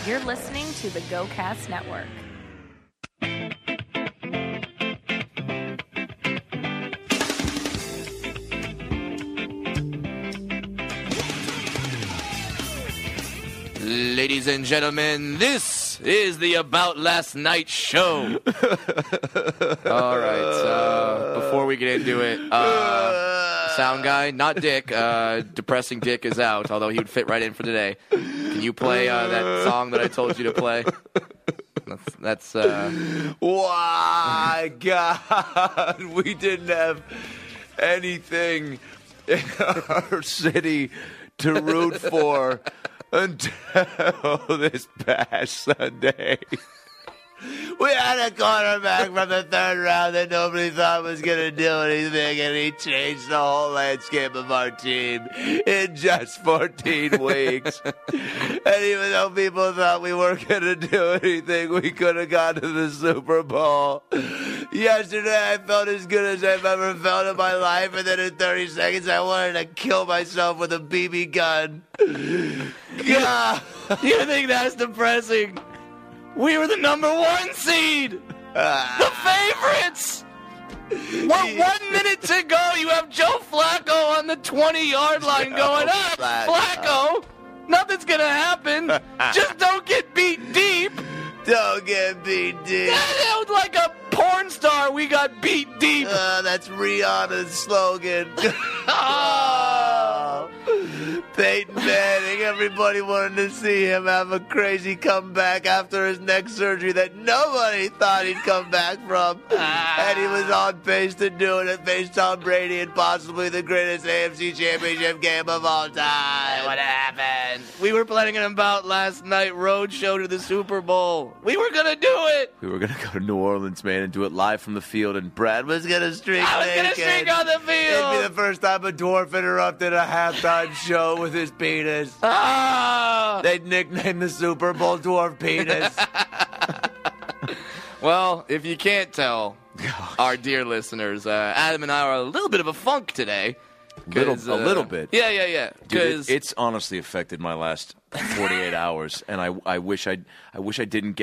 You're listening to the GoCast Network. Ladies and gentlemen, this is the About Last Night show. All right, before we get into it, sound guy, not Dick, Depressing Dick is out, although he would fit right in for today. Can you play that song that I told you to play? That's Why, God, we didn't have anything in our city to root for until this past Sunday. We had a quarterback from the third round that nobody thought was going to do anything, and he changed the whole landscape of our team in just 14 weeks. And even though people thought we weren't going to do anything, we could have gone to the Super Bowl. Yesterday, I felt as good as I've ever felt in my life, and then in 30 seconds, I wanted to kill myself with a BB gun. God. You think that's depressing? We were the number 1 seed. The favorites. 1 minute to go. You have Joe Flacco on the 20-yard line going up. Flacco, nothing's going to happen. Just don't get beat deep. Don't get beat deep. That was like a porn star. We got beat deep. That's Rihanna's slogan. Oh. Peyton Manning, everybody wanted to see him have a crazy comeback after his neck surgery that nobody thought he'd come back from. And he was on pace to do it and face Tom Brady in possibly the greatest AFC championship game of all time. What happened? We were planning an About Last Night road show to the Super Bowl. We were going to do it. We were going to go to New Orleans, man, and do it live from the field, and Brad was going to streak. I was going to streak on the field. It'd be the first time a dwarf interrupted a halftime show with his penis. They'd nickname the Super Bowl Dwarf Penis. Well, if you can't tell, our dear listeners, Adam and I are a little bit of a funk today. A little bit. Yeah. Dude, it's honestly affected my last 48 hours, and I wish I didn't.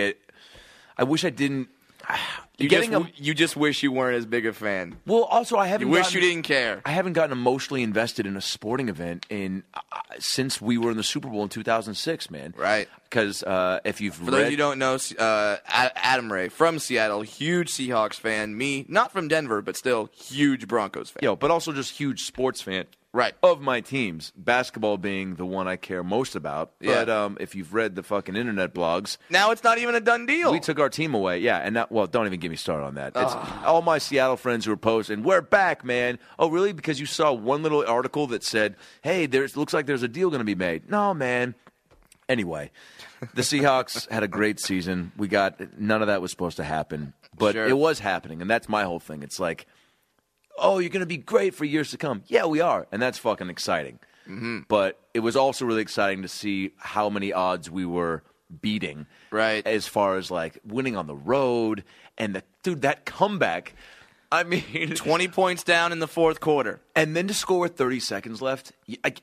You just wish you weren't as big a fan. Well, also I haven't. You wish you didn't care. I haven't gotten emotionally invested in a sporting event since we were in the Super Bowl in 2006, man. Right. Because if you've For those of you who don't know, Adam Ray from Seattle, huge Seahawks fan. Me, not from Denver, but still huge Broncos fan. But also just huge sports fan. Right. Of my teams, basketball being the one I care most about. Yeah. But if you've read the fucking internet blogs, now it's not even a done deal. We took our team away. Yeah, and don't even get me started on that. It's all my Seattle friends who are posting, "We're back, man." Oh, really? Because you saw one little article that said, "Hey, looks like there's a deal going to be made." No, man. Anyway, the Seahawks had a great season. None of that was supposed to happen, but It was happening, and that's my whole thing. It's like, oh, you're going to be great for years to come. Yeah, we are, and that's fucking exciting. Mm-hmm. But it was also really exciting to see how many odds we were beating, right? As far as like winning on the road and that comeback. I mean, 20 points down in the fourth quarter, and then to score with 30 seconds left.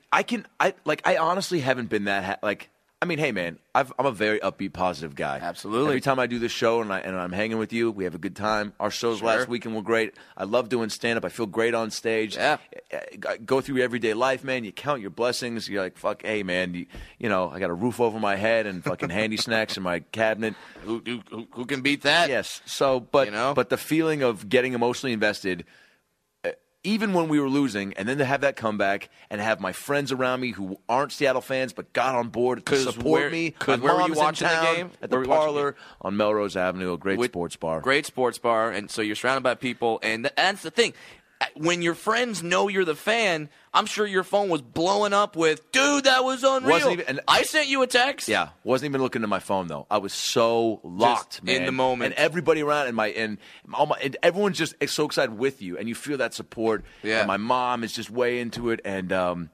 I honestly haven't been that I mean, hey, man, I'm a very upbeat, positive guy. Absolutely. Every time I do this show and I'm hanging with you, we have a good time. Our shows last weekend were great. I love doing stand-up. I feel great on stage. Yeah. Go through your everyday life, man. You count your blessings. You're like, fuck, hey, man, you know, I got a roof over my head and fucking handy snacks in my cabinet. Who can beat that? Yes. So, but the feeling of getting emotionally invested, even when we were losing, and then to have that comeback and have my friends around me who aren't Seattle fans but got on board to support me. Where were you watching the game? At the Parlor on Melrose Avenue, a great sports bar. Great sports bar, and so you're surrounded by people, and that's the thing. When your friends know you're the fan, I'm sure your phone was blowing up with, dude, that was unreal. I sent you a text. Yeah, wasn't even looking at my phone though. I was so locked, just man, in the moment, and everybody around and everyone's just so excited with you, and you feel that support. Yeah, and my mom is just way into it, and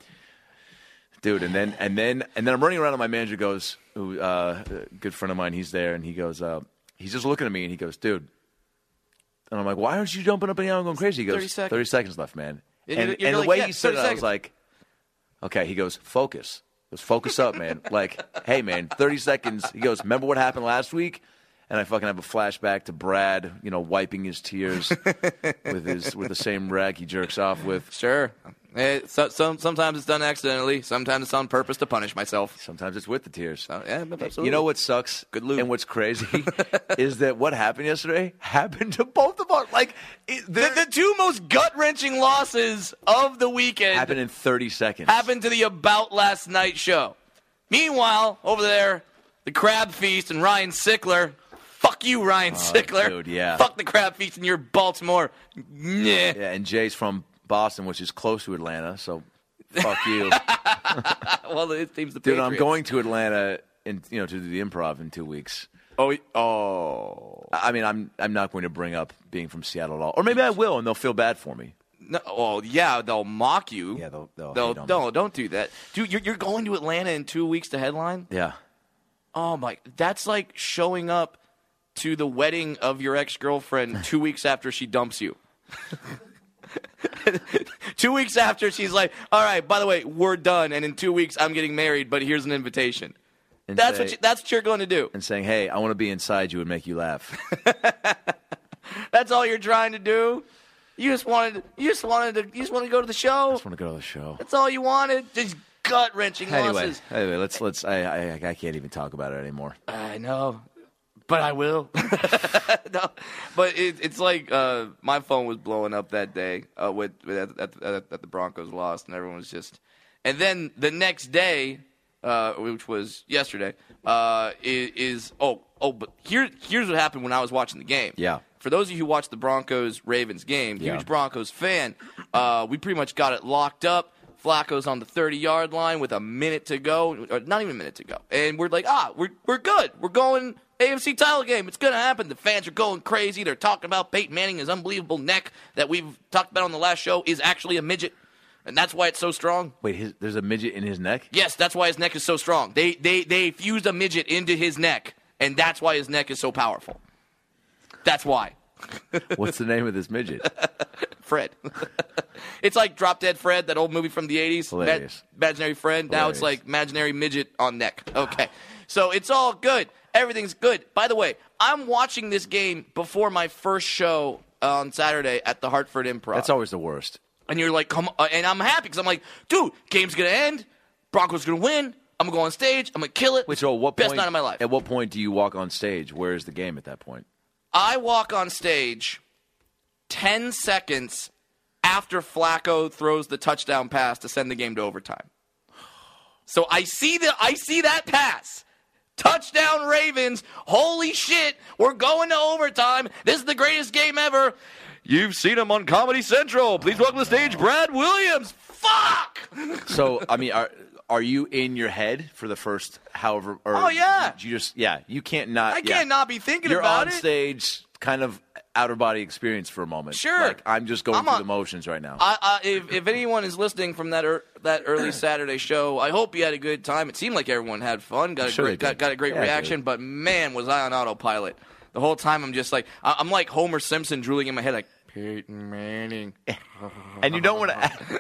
dude, and then I'm running around, and my manager goes, a good friend of mine, he's there, and he goes, he's just looking at me, and he goes, dude. And I'm like, why aren't you jumping up and down and going crazy? He goes, 30 seconds left, man. And the way he said it, I was like, okay. He goes, focus. goes, focus up, man. Like, hey, man, 30 seconds. He goes, remember what happened last week? And I fucking have a flashback to Brad, wiping his tears with the same rag he jerks off with. Sure. Sometimes it's done accidentally. Sometimes it's on purpose to punish myself. Sometimes it's with the tears. Yeah, absolutely. You know what sucks? Good lube. And what's crazy is that what happened yesterday happened to both of us. Like, The two most gut-wrenching losses of the weekend happened in 30 seconds. happened to the About Last Night show. Meanwhile, over there, the Crab Feast and Ryan Sickler. Fuck you, Ryan Sickler. Dude, yeah. Fuck the Crab Feast and your Baltimore. Nah. Yeah, and Jay's from Boston, which is close to Atlanta, so fuck you. Well, it seems the Dude, Patriots. I'm going to Atlanta to do the Improv in 2 weeks. Oh. I mean, I'm not going to bring up being from Seattle at all. Or maybe I will, and they'll feel bad for me. No, oh, yeah, they'll mock you. Yeah, they'll hate on me. No, don't do that. Dude, you're going to Atlanta in 2 weeks to headline? Yeah. Oh, my. That's like showing up to the wedding of your ex-girlfriend 2 weeks after she dumps you. 2 weeks after, she's like, all right, by the way, we're done, and in 2 weeks, I'm getting married, but here's an invitation. And That's say- what you're going to do. And saying, hey, I want to be inside you and make you laugh. That's all you're trying to do? You just wanted to go to the show? I just want to go to the show. That's all you wanted? Just gut-wrenching losses. Anyway, let's. I can't even talk about it anymore. I know, but I will. No, but it's like my phone was blowing up that day at the Broncos lost, and everyone was just. And then the next day, which was yesterday, but here's what happened when I was watching the game. Yeah. For those of you who watched the Broncos-Ravens game, Yeah. huge Broncos fan, we pretty much got it locked up. Flacco's on the 30-yard line with a minute to go, or not even a minute to go. And we're like, we're good. We're going AFC title game. It's going to happen. The fans are going crazy. They're talking about Peyton Manning, his unbelievable neck that we've talked about on the last show is actually a midget. And that's why it's so strong. Wait, there's a midget in his neck? Yes, that's why his neck is so strong. They fused a midget into his neck, and that's why his neck is so powerful. That's why. What's the name of this midget? Fred. It's like Drop Dead Fred, that old movie from the 80s. Hilarious. Imaginary friend. Now it's Hilarious. like imaginary midget on neck. Okay. So it's all good. Everything's good. By the way, I'm watching this game before my first show on Saturday at the Hartford Improv. That's always the worst. And you're like, come on. And I'm happy because I'm like, dude, game's going to end. Broncos going to win. I'm going to go on stage. I'm going to kill it. Wait, so at what Best point, night of my life. At what point do you walk on stage? Where is the game at that point? I walk on stage 10 seconds after Flacco throws the touchdown pass to send the game to overtime. So I see that pass. Touchdown Ravens. Holy shit. We're going to overtime. This is the greatest game ever. You've seen him on Comedy Central. Please welcome to the stage Brad Williams. Fuck! So, I mean, are you in your head for the first however? Or Oh, yeah. You just you can't not. I can't not be thinking You're about on it. stage, kind of outer body experience for a moment. Sure. Like, I'm just going I'm through on- the motions right now. If anyone is listening from that early Saturday show, I hope you had a good time. It seemed like everyone had fun, got Sure a they great, did. got a great Yeah, they reaction. did. But man, was I on autopilot the whole time. I'm just like I'm like Homer Simpson drooling in my head, like Peyton Manning. And you don't want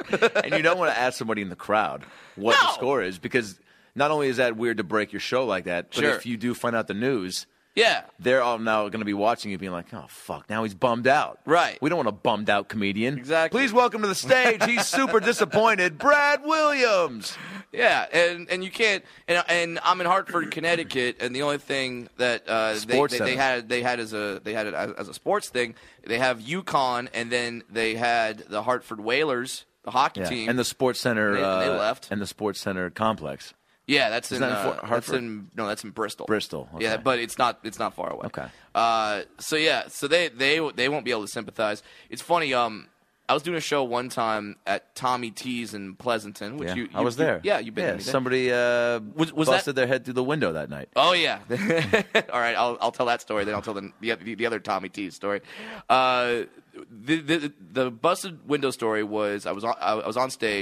to ask somebody in the crowd what the No. score is, because not only is that weird to break your show like that, but Sure. if you do find out the news, Yeah, they're all now going to be watching you being like, oh, fuck, now he's bummed out. Right. We don't want a bummed out comedian. Exactly. Please welcome to the stage, he's super disappointed, Brad Williams. yeah, and you can't. And I'm in Hartford, Connecticut, and the only thing that Sports they Center. had as a sports thing, they have UConn, and then they had the Hartford Whalers, the hockey Yeah. team, And the Sports Center. They left. And the Sports Center complex. Yeah, that's in that in Hartford? that's in Bristol. Bristol, okay. Yeah, but it's not far away. Okay. So they won't be able to sympathize. It's funny. I was doing a show one time at Tommy T's in Pleasanton, which Yeah, I was there. you've been. Yeah, to me there. somebody Was busted their head through the window that night. Oh yeah. All right, I'll tell that story. Then I'll tell the other Tommy T's story. The busted window story was I was on stage.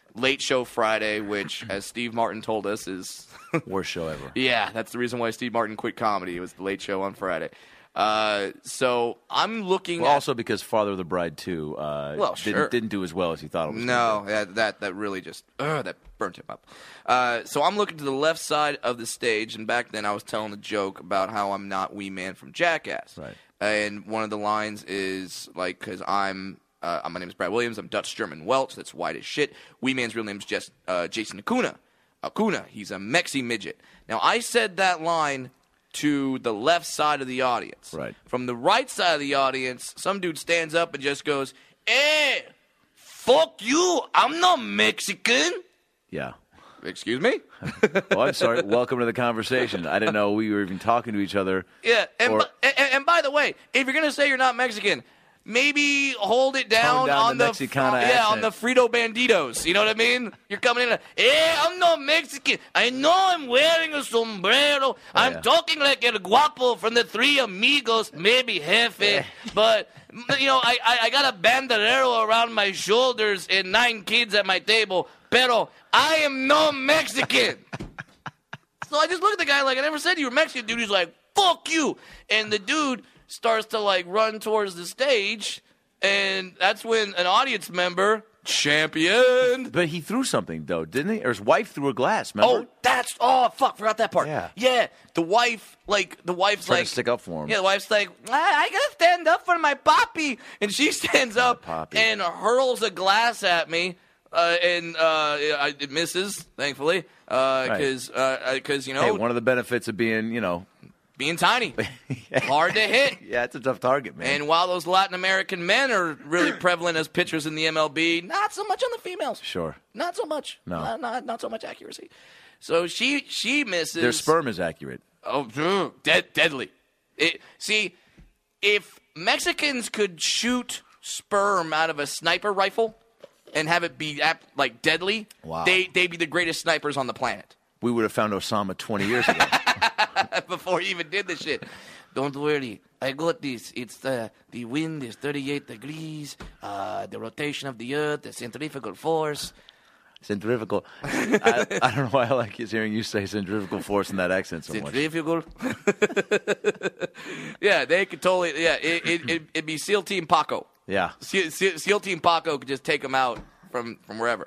Late Show Friday, which, as Steve Martin told us, is Worst show ever. yeah, that's the reason why Steve Martin quit comedy. It was the Late Show on Friday. So I'm looking. Well, at, also because Father of the Bride 2 sure. didn't do as well as he thought it was. No, that really just that burnt him up. So I'm looking to the left side of the stage, and back then I was telling a joke about how I'm not Wee Man from Jackass. Right. And one of the lines is like, because my name is Brad Williams. I'm Dutch German Welch. That's white as shit. Wee Man's real name is just Jason Acuna. Acuna. He's a Mexi midget. Now I said that line to the left side of the audience. Right. From the right side of the audience, some dude stands up and just goes, "Hey, fuck you! I'm not Mexican." Yeah. Excuse me? Oh, I'm sorry. Welcome to the conversation. I didn't know we were even talking to each other. Yeah, and by the way, if you're gonna say you're not Mexican, maybe hold it down, down on the the Mexicana on accent. the Frito Banditos. You know what I mean? You're coming in. Hey, I'm not Mexican. I know I'm wearing a sombrero. I'm yeah. talking like El Guapo from the Three Amigos, maybe Jefe, but. You know, I got a bandolero around my shoulders and 9 kids at my table, pero I am no Mexican. So I just look at the guy like, I never said you were Mexican, dude. He's like, fuck you. And the dude starts to, like, run towards the stage, and that's when an audience member, champion. But he threw something, though, didn't he? Or his wife threw a glass, remember? Fuck, forgot that part. Yeah. The wife's Trying like, to stick up for him. yeah, the wife's like, I gotta stand up for my poppy. And she stands up Poppy. and hurls a glass at me. It misses, thankfully. Because, you know, Hey, one of the benefits of being, being tiny. Hard to hit. yeah, it's a tough target, man. And while those Latin American men are really prevalent as pitchers in the MLB, not so much on the females. Sure. Not so much. No. Not so much accuracy. So she misses. Their sperm is accurate. Oh, deadly. See, if Mexicans could shoot sperm out of a sniper rifle and have it be like deadly, Wow. they'd be the greatest snipers on the planet. We would have found Osama 20 years ago. Before he even did this shit. Don't worry, I got this. It's the wind is 38 degrees, the rotation of the earth, the centrifugal force. Centrifugal. I don't know why I like hearing you say centrifugal force in that accent so much. Centrifugal. Yeah, they could totally. Yeah, it'd be SEAL Team Paco. Yeah. SEAL Team Paco could just take them out from wherever.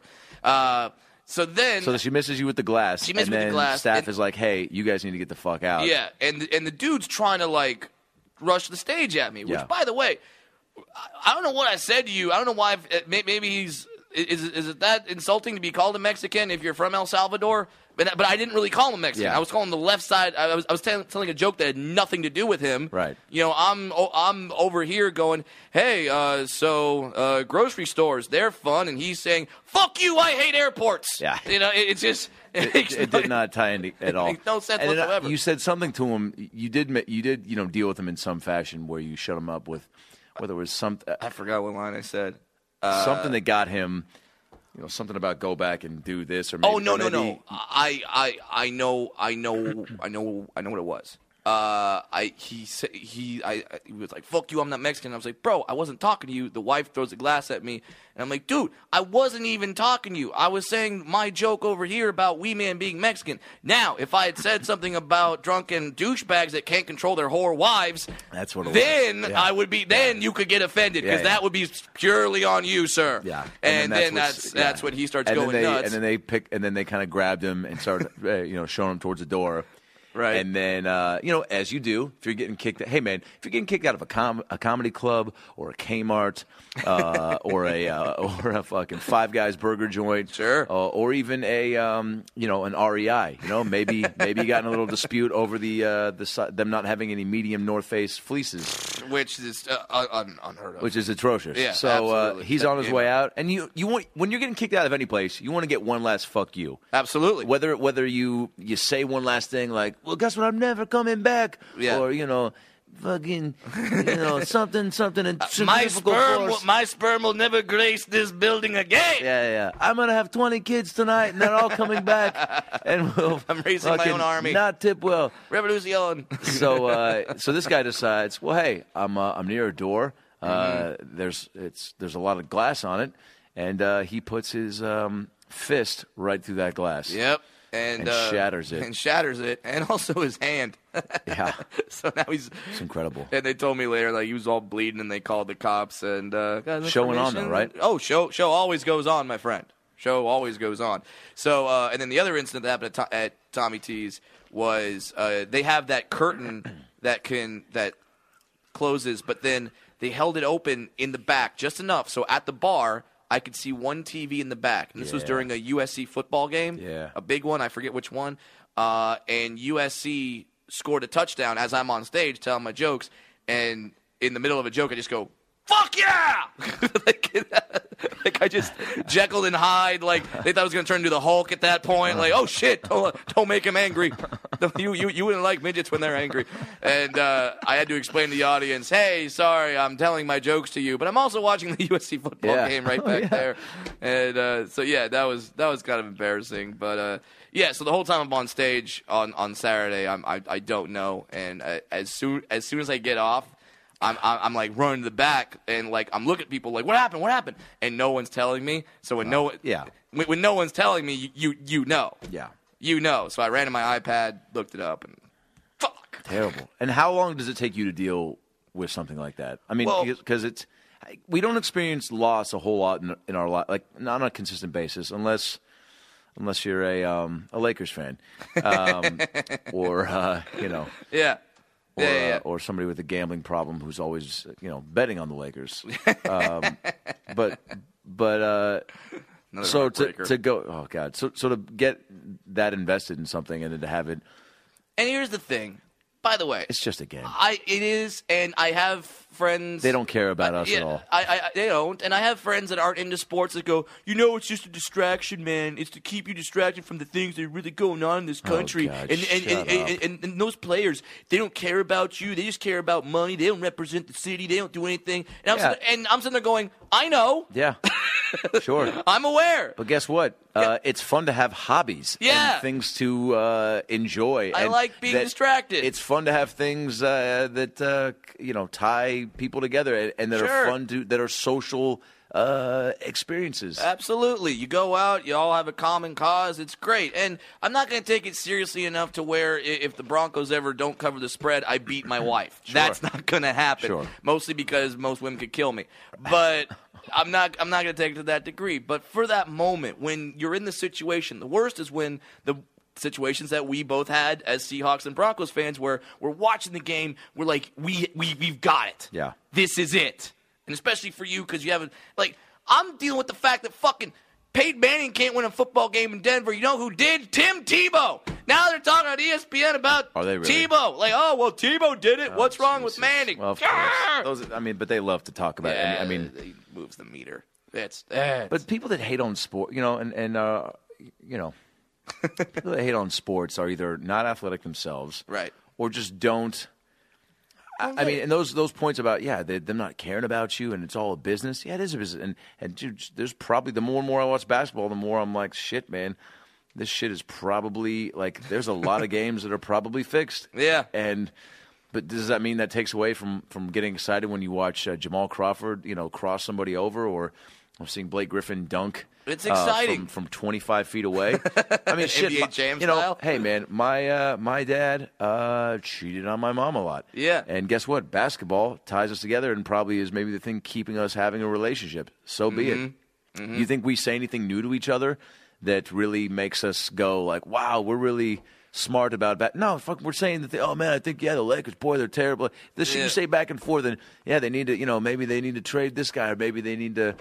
So she misses you with the glass. She misses and with the then glass, staff and- is like, hey, you guys need to get the fuck out. yeah, and the dude's trying to like rush the stage at me. Which, Yeah. by the way, I don't know what I said to you. I don't know why. Maybe he's. Is it that insulting to be called a Mexican if you're from El Salvador? But I didn't really call him Mexican. Yeah. I was calling the left side. I was telling a joke that had nothing to do with him. Right. You know, I'm over here going, hey, grocery stores, they're fun, and he's saying, fuck you, I hate airports. Yeah. You know, it's just It did not tie in at all. makes no sense And then, whatsoever. you said something to him. You did deal with him in some fashion where you shut him up with, whether it was I forgot what line I said. something that got him, something about go back and do this or maybe. Oh no. maybe- I know what it was. He was like, fuck you, I'm not Mexican. I was like, bro, I wasn't talking to you. The wife throws a glass at me, and I'm like, dude, I wasn't even talking to you. I was saying my joke over here about Wee Man being Mexican. Now, if I had said something about drunken douchebags that can't control their whore wives, That's what it was. then Yeah. I would be. Then you could get offended because Yeah, yeah. that would be purely on you, sir. Yeah, and then what's- that's when he starts and going then they, nuts. And then they kind of grabbed him and started, showing him towards the door. Right. And then, as you do, if you're getting kicked, hey man, if you're getting kicked out of a comedy club or a Kmart, or a fucking Five Guys burger joint, Sure. or even an REI, maybe you got in a little dispute over them not having any medium North Face fleeces, which is unheard of. which is atrocious. Yeah, so absolutely. he's on his way out, and you want, when you're getting kicked out of any place, you want to get one last fuck you. Absolutely. Whether you say one last thing like, well, guess what, I'm never coming back, Yeah. or fucking something and my centrifugal force. sperm will never grace this building again. Yeah. I'm gonna have 20 kids tonight, and they're all coming back, and we'll. I'm raising my fucking own army. Not tip well. Revolution. So this guy decides, well, hey, I'm near a door. There's a lot of glass on it, and he puts his fist right through that glass. Yep. And shatters it. And shatters it. And also his hand. Yeah. So now it's incredible. And they told me later, like, he was all bleeding, and they called the cops. And showing on, though, right? Oh, show always goes on, my friend. Show always goes on. So, and then the other incident that happened at Tommy T's was they have that curtain that closes, but then they held it open in the back just enough. So at the bar, I could see one TV in the back. And this was during a USC football game. Yeah. A big one. I forget which one. And USC scored a touchdown as I'm on stage telling my jokes. And in the middle of a joke, I just go, "Fuck yeah!" like I just Jekyll and Hyde. Like they thought I was going to turn into the Hulk at that point. Like, oh shit, don't make him angry. You wouldn't like midgets when they're angry. And I had to explain to the audience, "Hey, sorry, I'm telling my jokes to you, but I'm also watching the USC football game right back there." And so yeah, that was kind of embarrassing. But yeah, so the whole time I'm on stage on Saturday, I don't know. And as soon as I get off, I'm like running to the back, and like I'm looking at people like, what happened? And no one's telling me. So when when no one's telling me, you know. Yeah. You know. So I ran to my iPad, looked it up, and fuck. Terrible. And how long does it take you to deal with something like that? I mean, because we don't experience loss a whole lot in our life, like not on a consistent basis, unless you're a Lakers fan, or you know. Yeah. Or somebody with a gambling problem who's always, betting on the Lakers. So to go, oh God, so to get that invested in something and then to have it. And here's the thing, by the way, it's just a game. It is, and I have friends. They don't care about us at all. They don't, and I have friends that aren't into sports that go, it's just a distraction, man. It's to keep you distracted from the things that are really going on in this country. Oh, God, and those players, they don't care about you. They just care about money. They don't represent the city. They don't do anything. And I'm sitting there going, I know. Yeah. Sure. I'm aware. But guess what? It's fun to have hobbies and things to enjoy. I like being distracted. It's fun to have things that tie people together and that are fun that are social experiences. Absolutely. You go out, you all have a common cause. It's great. And I'm not going to take it seriously enough to where if the Broncos ever don't cover the spread, I beat my wife. Sure. That's not going to happen. Sure. Mostly because most women could kill me. But I'm not going to take it to that degree. But for that moment, when you're in the situation, the worst is when the situations that we both had as Seahawks and Broncos fans where we're watching the game, we're like, we've got it. Yeah. This is it. And especially for you because you haven't, like, I'm dealing with the fact that fucking Peyton Manning can't win a football game in Denver. You know who did? Tim Tebow. Now they're talking on ESPN about Tebow. Like, Tebow did it. What's wrong with Manning? Well, of course. But they love to talk about it. He moves the meter. But people that hate on sport, people that hate on sports are either not athletic themselves, right, or just don't. I mean, and those points about them not caring about you and it's all a business. Yeah, it is a business. And dude, there's probably the more and more I watch basketball, the more I'm like, shit, man, this shit is probably like there's a lot of games that are probably fixed. Yeah. But does that mean that takes away from getting excited when you watch Jamal Crawford, cross somebody over, or I'm seeing Blake Griffin dunk? It's exciting from 25 feet away. I mean, shit. NBA Jam style. Hey man, my dad cheated on my mom a lot. Yeah. And guess what? Basketball ties us together and probably is maybe the thing keeping us having a relationship. So be it. Mm-hmm. You think we say anything new to each other that really makes us go like, wow, we're really smart about that? No, fuck, we're saying that oh man, I think the Lakers, boy, they're terrible. This shit you say back and forth, and they need to, maybe they need to trade this guy, or maybe they need to,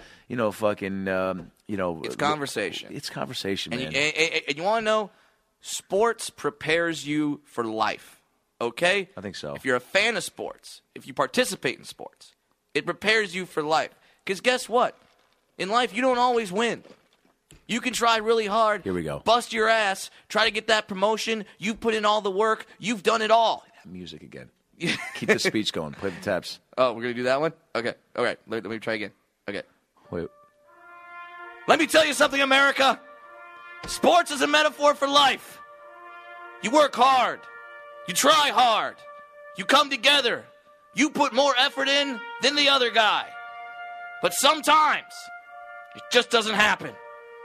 it's conversation. It's conversation, man. And you want to know, sports prepares you for life. Okay, I think so. If you're a fan of sports, if you participate in sports, it prepares you for life. Because guess what? In life, you don't always win. You can try really hard. Here we go. Bust your ass. Try to get that promotion. You've put in all the work. You've done it all. Music again. Keep the speech going. Play the taps. Oh, we're going to do that one? Okay. All right. Let me try again. Okay. Wait. Let me tell you something, America. Sports is a metaphor for life. You work hard. You try hard. You come together. You put more effort in than the other guy. But sometimes it just doesn't happen.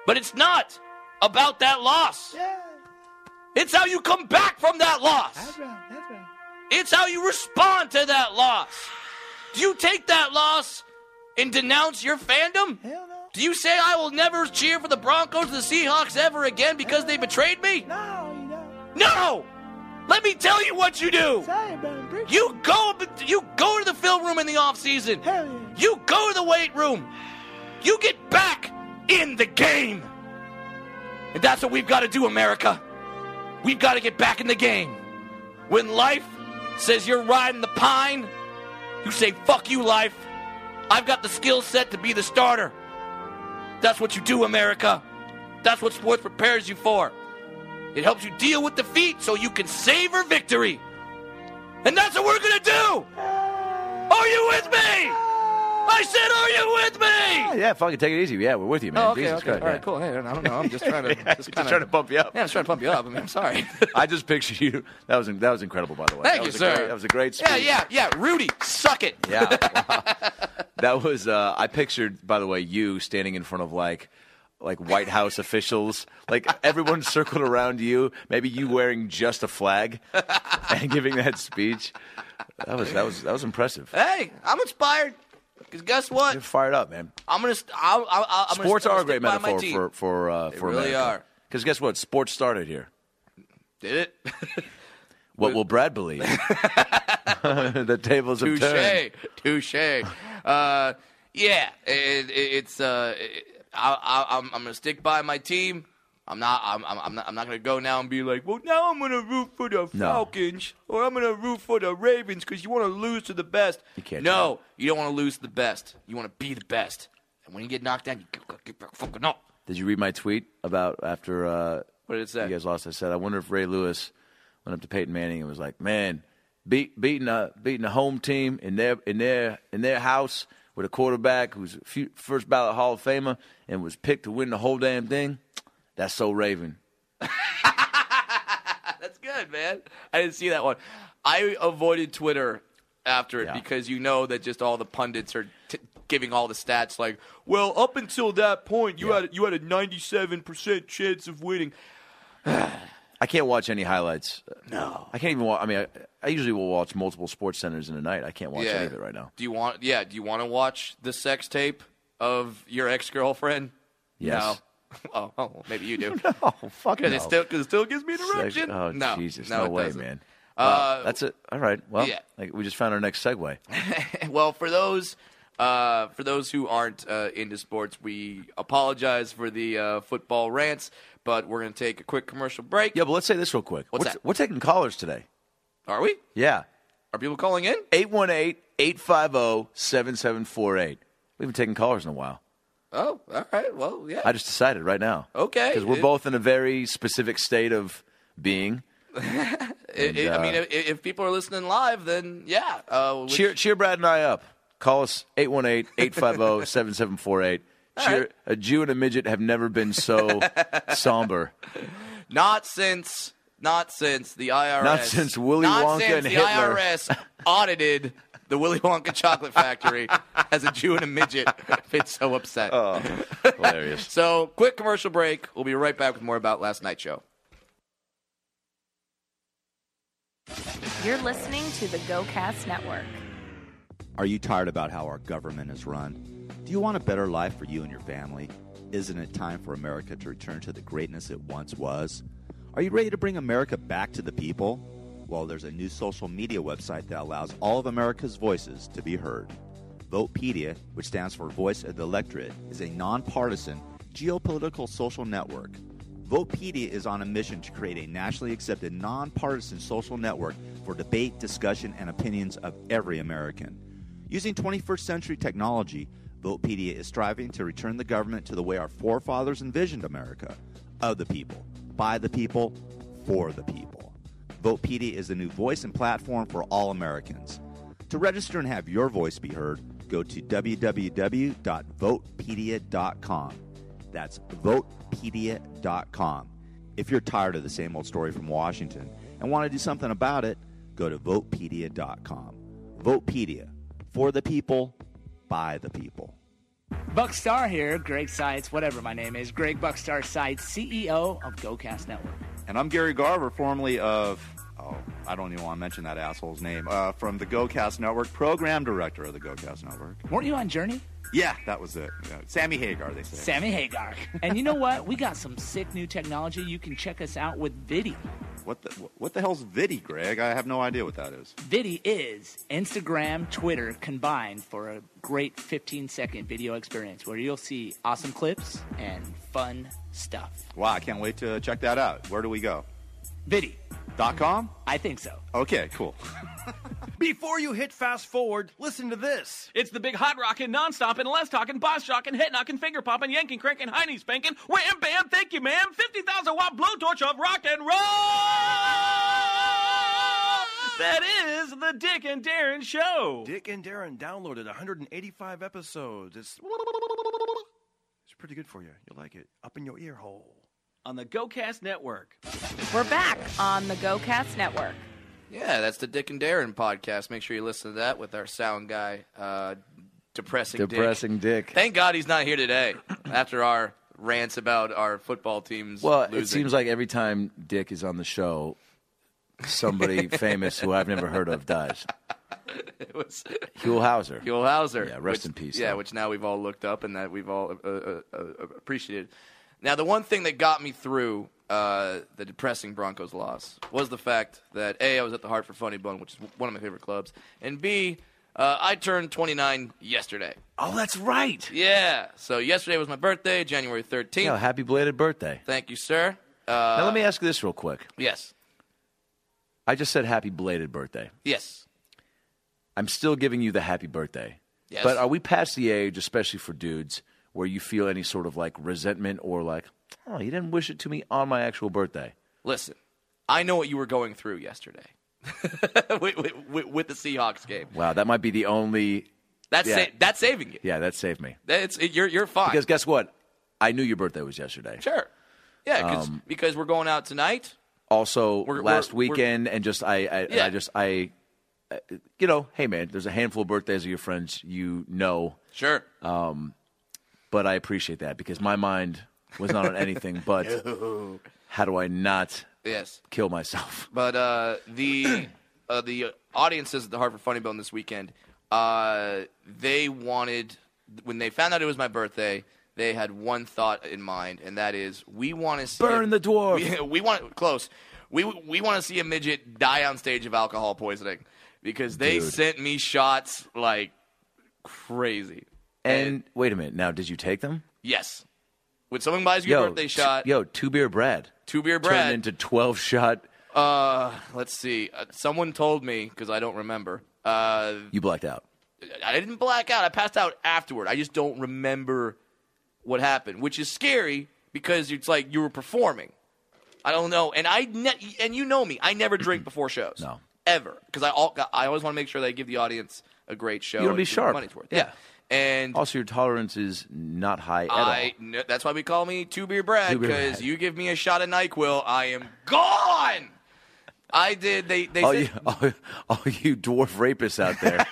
But it's not about that loss. Yeah. It's how you come back from that loss. That's right. It's how you respond to that loss. Do you take that loss and denounce your fandom? Hell no. Do you say I will never cheer for the Broncos or the Seahawks ever again because they betrayed me? No, you don't. No! Let me tell you what you do. Sorry, brother. You go to the film room in the offseason. Hell yeah. You go to the weight room. You get back in the game. And that's what we've got to do, America. We've got to get back in the game. When life says you're riding the pine, you say, fuck you, life. I've got the skill set to be the starter. That's what you do, America. That's what sports prepares you for. It helps you deal with defeat so you can savor victory. And that's what we're going to do. Are you with me? I said, are you with me? Yeah, fucking take it easy. Yeah, we're with you, man. Oh, okay, Jesus okay. Christ, All right, yeah. cool. Hey, I don't know. I'm just trying to... Just trying to pump you up. Yeah, I'm just trying to pump you up. I mean, I'm sorry. I just pictured you. That was incredible, by the way. Thank you, sir. That was a great speech. Yeah. Rudy, suck it. Yeah. Wow. That was, I pictured, by the way, you standing in front of like White House officials, like everyone circled around you, maybe you wearing just a flag and giving that speech. That was impressive. Hey, I'm inspired. Because guess what? You're fired up, man. I'm gonna. Sports are a great metaphor for They really America. are. Because guess what? Sports started here. Did it? What will Brad believe? The tables have turned. Touche. Yeah, it's. I'm gonna stick by my team. I'm not gonna go now and be like, well, now I'm gonna root for the Falcons or I'm gonna root for the Ravens because you want to lose to the best. You can't. No, you don't want to lose to the best. You want to be the best. And when you get knocked down, you get back fucking up. Did you read my tweet about after What did it say? you guys lost? I said, I wonder if Ray Lewis went up to Peyton Manning and was like, man, beating a home team in their house with a quarterback who's a first ballot Hall of Famer and was picked to win the whole damn thing. That's so Raven. That's good, man. I didn't see that one. I avoided Twitter after it because you know that just all the pundits are giving all the stats like, well, up until that point, you had a 97% chance of winning. I can't watch any highlights. No. I can't even watch. I mean, I usually will watch multiple sports centers in a night. I can't watch any of it right now. Do you want to watch the sex tape of your ex-girlfriend? Yes. No. Oh, maybe you do. Oh, fuck no. Because it still gives me an erection. Oh, no, Jesus. no way, doesn't. man. That's it. All right. Well, yeah. we just found our next segue. Well, for those who aren't into sports, we apologize for the football rants, but we're going to take a quick commercial break. Yeah, but let's say this real quick. What's that? We're taking callers today. Are we? Yeah. Are people calling in? 818-850-7748. We haven't taken callers in a while. Oh, all right. Well, yeah. I just decided right now. Okay. Because we're both in a very specific state of being. I mean, if people are listening live, then yeah. Cheer Brad and I up. Call us 818-850-7748. A Jew and a midget have never been so somber. Not since the IRS. Not since Willy Wonka and Hitler. The IRS audited the Willy Wonka chocolate factory as a Jew and a midget been so upset. Oh, hilarious. So, quick commercial break. We'll be right back with more about last night's show. You're listening to the GoCast Network. Are you tired about how our government is run? Do you want a better life for you and your family? Isn't it time for America to return to the greatness it once was? Are you ready to bring America back to the people? Well, there's a new social media website that allows all of America's voices to be heard. Votepedia, which stands for Voice of the Electorate, is a nonpartisan, geopolitical social network. Votepedia is on a mission to create a nationally accepted, nonpartisan social network for debate, discussion, and opinions of every American. Using 21st century technology, Votepedia is striving to return the government to the way our forefathers envisioned America: of the people, by the people, for the people. Votepedia is the new voice and platform for all Americans. To register and have your voice be heard, go to www.votepedia.com. That's votepedia.com. If you're tired of the same old story from Washington and want to do something about it, go to votepedia.com. Votepedia, for the people, by the people. Buckstar here, Greg Seitz, whatever my name is, Greg Buckstar Seitz, CEO of GoCast Network. And I'm Gary Garver, formerly of, I don't even want to mention that asshole's name, from the GoCast Network, program director of the GoCast Network. Weren't you on Journey? Yeah, that was it. Yeah. Sammy Hagar, they say. Sammy Hagar. And you know what? We got some sick new technology. You can check us out with Vidi. What the hell's Vidi, Greg? I have no idea what that is. Vidi is Instagram, Twitter combined for a great 15-second video experience where you'll see awesome clips and fun stuff. Wow, I can't wait to check that out. Where do we go? Vidi.com? I think so. Okay, cool. Before you hit fast forward, listen to this. It's the big hot rockin', non-stop and less talking, boss jockin', head knocking, finger popping, yanking, cranking, hiney spanking, wham bam, thank you ma'am, 50,000 watt blowtorch of rock and roll. That is the Dick and Darren Show. Dick and Darren downloaded 185 episodes. It's pretty good for you. You'll like it. Up in your ear hole. On the GoCast Network. We're back on the GoCast Network. Yeah, that's the Dick and Darren podcast. Make sure you listen to that with our sound guy, Depressing Dick. Thank God he's not here today after our rants about our football teams losing. It seems like every time Dick is on the show, somebody famous who I've never heard of dies. It was Huell Hauser. Huell Hauser. Yeah, rest in peace. Yeah, which now we've all looked up and that we've all appreciated. Now, the one thing that got me through the depressing Broncos loss was the fact that, A, I was at the Hartford Funny Bone, which is one of my favorite clubs, and B, I turned 29 yesterday. Oh, that's right. Yeah. So yesterday was my birthday, January 13th. Yeah, happy belated birthday. Thank you, sir. Now, let me ask you this real quick. Yes. I just said happy belated birthday. Yes. I'm still giving you the happy birthday. Yes. But are we past the age, especially for dudes, where you feel any sort of like resentment or like, oh, you didn't wish it to me on my actual birthday? Listen, I know what you were going through yesterday with the Seahawks game. Wow, that might be the only. That's saving you. Yeah, that saved me. You're fine. Because guess what? I knew your birthday was yesterday. Sure. Yeah, because we're going out tonight. Also, last weekend, and just I, you know, hey man, there's a handful of birthdays of your friends you know. Sure. But I appreciate that because my mind was not on anything but how do I not kill myself. But the audiences at the Hartford Funny Bone this weekend, they wanted, when they found out it was my birthday, they had one thought in mind, and that is we want to see burn the dwarf. We want close. We want to see a midget die on stage of alcohol poisoning because they sent me shots like crazy. And wait a minute. Now, did you take them? Yes. When someone buys you a birthday shot. 2-beer Brad. 2-beer Brad. Turned into 12-shot. Let's see. Someone told me, because I don't remember. You blacked out. I didn't black out. I passed out afterward. I just don't remember what happened, which is scary because it's like you were performing. I don't know. And and you know me. I never drink before shows. No. Ever. Because I always want to make sure that I give the audience a great show. You want to be sharp. Money's worth. Yeah. And also, your tolerance is not high at all. That's why we call me 2-beer Brad, 2-beer because Brad. you give me a shot of NyQuil, I am gone. I did. They said, all you dwarf rapists out there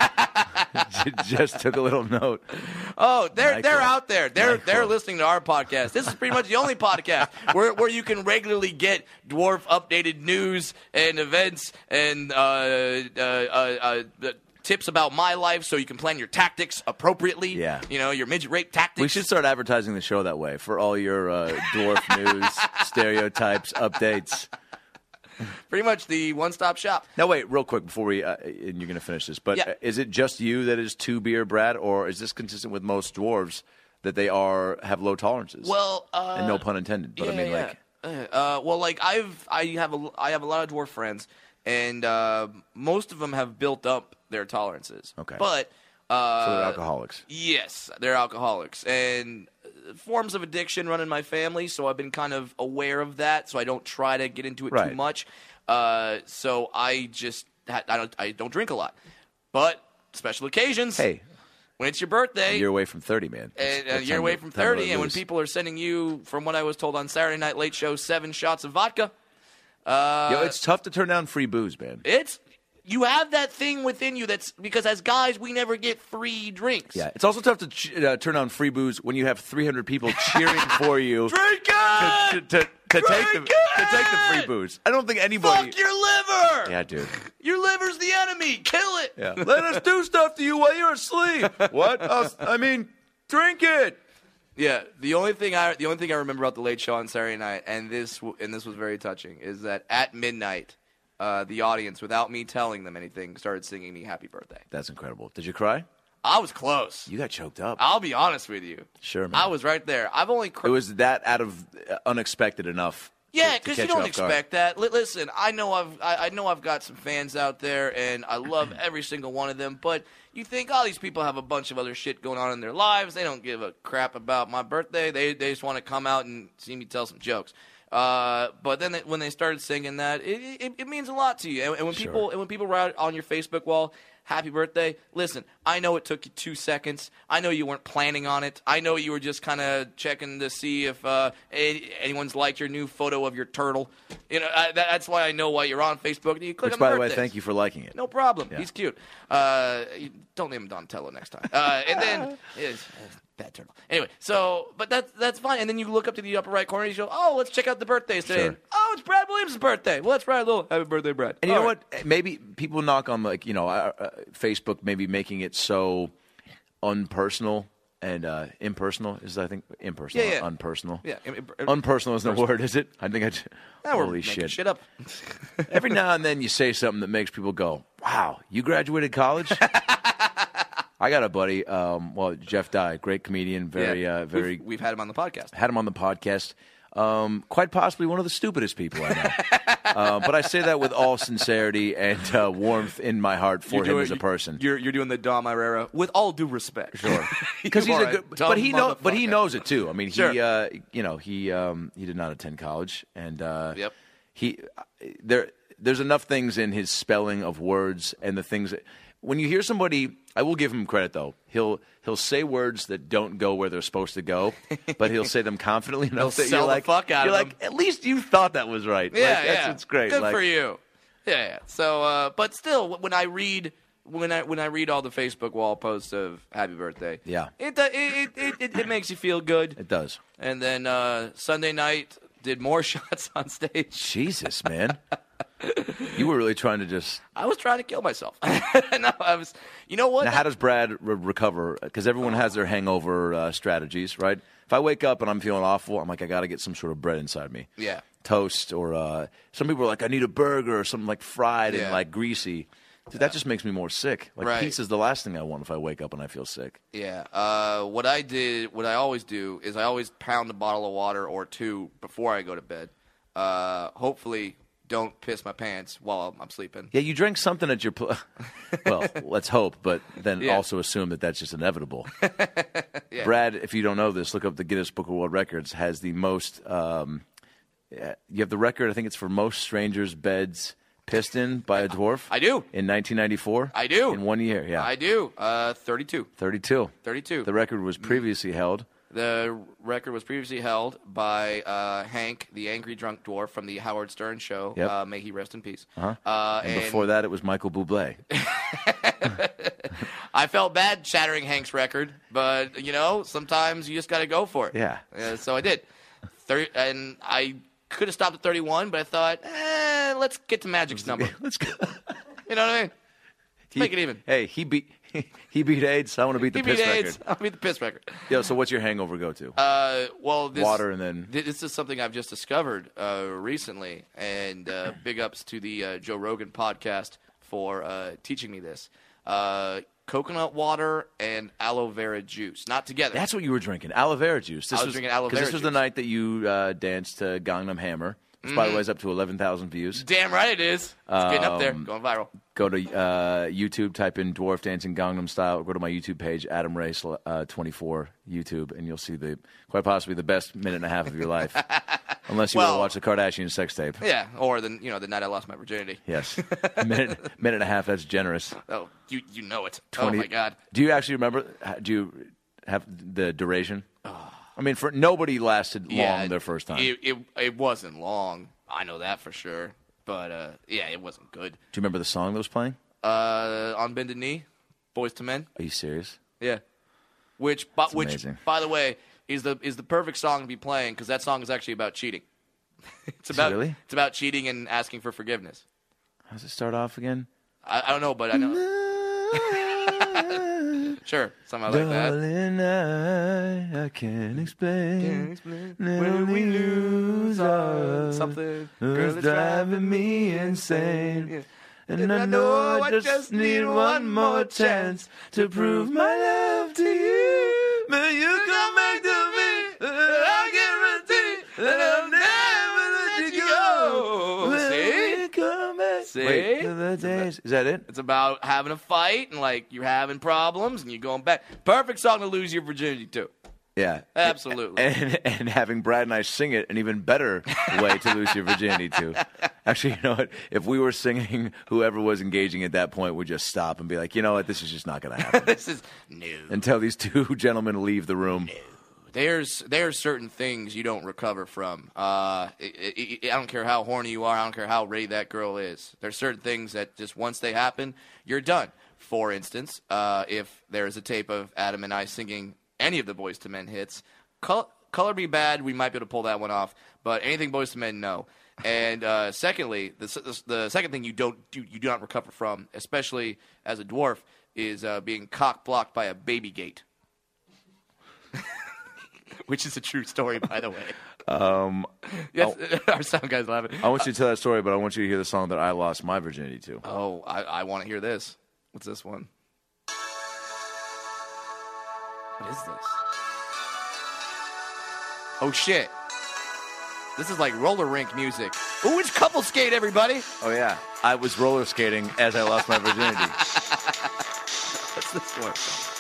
just took a little note. Oh, they're out there. They're listening to our podcast. This is pretty much the only podcast where you can regularly get dwarf updated news and events and tips about my life so you can plan your tactics appropriately. Yeah. You know, your midget rape tactics. We should start advertising the show that way for all your dwarf news, stereotypes, updates. Pretty much the one-stop shop. Now, wait, real quick before we, and you're going to finish this, but is it just you that is 2-beer Brad, or is this consistent with most dwarves that they have low tolerances? Well, and no pun intended, but I have a lot of dwarf friends, and most of them have built up their tolerances. Okay. But so they're alcoholics. Yes, they're alcoholics, and forms of addiction run in my family, so I've been kind of aware of that, so I don't try to get into it too much. So I just I don't drink a lot, but special occasions. Hey, when it's your birthday, a year away from 30, man. A year away from 30, and when people are sending you, from what I was told on Saturday Night Late Show, 7 shots of vodka. It's tough to turn down free booze, man. you have that thing within you that's because as guys we never get free drinks. Yeah, it's also tough to turn on free booze when you have 300 people cheering for you. Drink it! To take the free booze. I don't think anybody. Fuck your liver! Yeah, dude. Your liver's the enemy. Kill it. Yeah. Let us do stuff to you while you're asleep. What? I mean, drink it. Yeah. The only thing I remember about the Late Show on Saturday night, and this was very touching, is that at midnight, the audience, without me telling them anything, started singing me "Happy Birthday." That's incredible. Did you cry? I was close. You got choked up. I'll be honest with you. Sure, man. I was right there. I've only It was that out of unexpected enough. Yeah, because because you don't expect that. Listen, I know I've got some fans out there, and I love every single one of them. But you think, oh, these people have a bunch of other shit going on in their lives. They don't give a crap about my birthday. They just want to come out and see me tell some jokes. But then when they started singing that, it means a lot to you. And when people write on your Facebook wall, "Happy birthday." Listen, I know it took you 2 seconds. I know you weren't planning on it. I know you were just kind of checking to see if anyone's liked your new photo of your turtle. You know, that's why I know why you're on Facebook. You click Which, on by the birthdays. way, thank you for liking it. No problem. Yeah. He's cute. Don't name him Donatello next time. And then bad turtle. Anyway, but that's fine. And then you look up to the upper right corner and you go, oh, let's check out the birthdays today. Sure. And, oh, it's Brad Williams' birthday. Well, let's write a little happy birthday, Brad. And you know All right. what? Maybe people knock on Facebook maybe making it so unpersonal and impersonal. Is I think impersonal, Yeah. unpersonal. Yeah. Unpersonal isn't the word, is it? I think We're holy making shit. shit up. Every now and then you say something that makes people go, "Wow, you graduated college." I got a buddy. Jeff Dye, great comedian, very. We've had him on the podcast. Had him on the podcast. Quite possibly one of the stupidest people I know. But I say that with all sincerity and warmth in my heart for him as a person. You're doing the Dom Irrera with all due respect. Sure, because he's You a are good, dumb but he motherfucker. knows it too. I mean, Sure. he did not attend college, and Yep. there's enough things in his spelling of words and the things that when you hear somebody, I will give him credit though. He'll say words that don't go where they're supposed to go, but he'll say them confidently enough that sell you're the like, fuck out you're of like, at least you thought that was right. Yeah, Like, yeah. It's great. Good Like, for you. Yeah. So, but still, when I read all the Facebook wall posts of Happy Birthday, Yeah. it makes you feel good. It does. And then Sunday night did more shots on stage. Jesus, man. You were really trying to just. I was trying to kill myself. No, I was. You know what? Now, how does Brad recover? Because everyone has their hangover strategies, right? If I wake up and I'm feeling awful, I'm like, I got to get some sort of bread inside me. Yeah. Toast, or some people are like, I need a burger or something like fried and Yeah. like greasy. Dude, that just makes me more sick. Like Right. pizza's the last thing I want if I wake up and I feel sick. Yeah. What I always do is I always pound a bottle of water or two before I go to bed. Hopefully, don't piss my pants while I'm sleeping. Yeah, you drank something at your. Well, let's hope, but then Yeah. also assume that that's just inevitable. Yeah. Brad, if you don't know this, look up the Guinness Book of World Records. Has the most. You have the record. I think it's for most strangers' beds pissed in by a dwarf. I do. In 1994. I do. In 1 year. Yeah. I do. 32. 32. 32. The record was previously held. The record was previously held by Hank, the angry drunk dwarf from the Howard Stern show. Yep. May he rest in peace. And before that, it was Michael Bublé. I felt bad shattering Hank's record, but sometimes you just got to go for it. Yeah. So I did. And I could have stopped at 31, but I thought, let's get to Magic's number. Let's go. You know what I mean? Make it even. Hey, he beat AIDS. I want to beat the He beat piss AIDS. record. I'll beat the piss record. Yo, so what's your hangover go to? This, Water and then. This is something I've just discovered recently, and big ups to the Joe Rogan podcast for teaching me this. Coconut water and aloe vera juice, not together. That's what you were drinking, aloe vera juice. I was drinking aloe vera This was the juice. night that you danced to Gangnam Hammer, which, by the way, is up to 11,000 views. Damn right it is. It's getting up there, going viral. Go to YouTube, type in Dwarf Dancing Gangnam Style, go to my YouTube page, Adam Ray 24 YouTube, and you'll see quite possibly the best minute and a half of your life. Unless you want to watch the Kardashian sex tape. Yeah, or the night I lost my virginity. Yes. minute and a half, that's generous. Oh, you know it. 20 Oh my God. Do you actually remember? Do you have the duration? I mean, for nobody lasted long their first time. It wasn't long. I know that for sure. But, yeah, it wasn't good. Do you remember the song that was playing? On Bended Knee, Boys to Men. Are you serious? Yeah. Which, amazing. by the way, is the perfect song to be playing because that song is actually about cheating. Really? It's about cheating and asking for forgiveness. How does it start off again? I don't know, but I know. Sure, something like that. Darling, I can't explain. When we lose our something, girl, it's driving me insane. Yeah. And I know I just need one more chance to prove my love to you. But you come back to me, and I guarantee that I'll never let you go. See? Come back. See? Wait, to the days. Is that it? It's about having a fight and like you're having problems and you're going back. Perfect song to lose your virginity to. Yeah. Absolutely. And having Brad and I sing it, an even better way to lose your virginity to. Actually, you know what? If we were singing, whoever was engaging at that point would just stop and be like, you know what? This is just not going to happen. This is no. Until these two gentlemen leave the room. There's certain things you don't recover from. I don't care how horny you are. I don't care how ready that girl is. There's certain things that just once they happen, you're done. For instance, if there is a tape of Adam and I singing any of the Boys to Men hits, Color Be Bad, we might be able to pull that one off. But anything Boys to Men, no. And secondly, the second thing you do not recover from, especially as a dwarf, is being cock blocked by a baby gate. Which is a true story, by the way. Yes, our sound guy's laughing. I want you to tell that story, but I want you to hear the song that I lost my virginity to. Oh, I want to hear this. What's this one? What is this? Oh, shit. This is like roller rink music. Ooh, it's couple skate, everybody. Oh, yeah. I was roller skating as I lost my virginity. What's this one?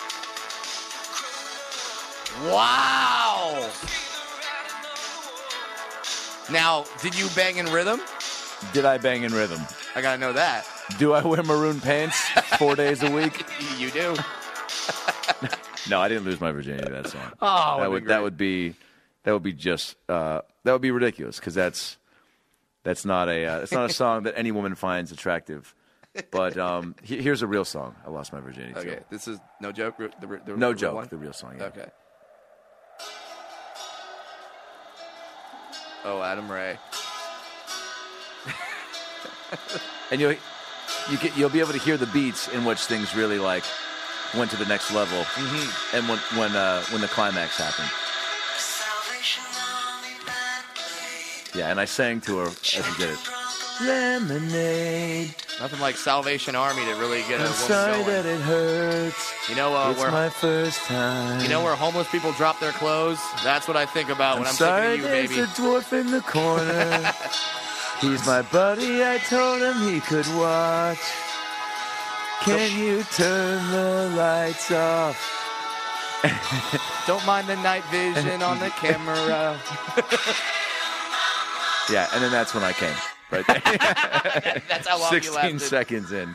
Wow. Now, did you bang in rhythm? Did I bang in rhythm? I gotta know that. Do I wear maroon pants 4 days a week? You do. No, I didn't lose my virginity to that song. Oh, that would be ridiculous because that's not a song that any woman finds attractive. But here's a real song. I lost my virginity. Okay, to. this is no joke. No the joke. One? The real song. Yeah. Okay. Oh, Adam Ray. And you'll be able to hear the beats in which things really like went to the next level, and when the climax happened. Yeah, and I sang to her as we did it. Lemonade. Nothing like Salvation Army to really get a I'm woman sorry going. that it hurts. You know It's my first time. You know where homeless people drop their clothes? That's what I think about when I'm sorry thinking of you, baby. there's a dwarf in the corner. He's my buddy. I told him he could watch. Can you turn the lights off? Don't mind the night vision on the camera. Yeah, and then that's when I came. Right there. That's how long 16 you lasted. seconds in.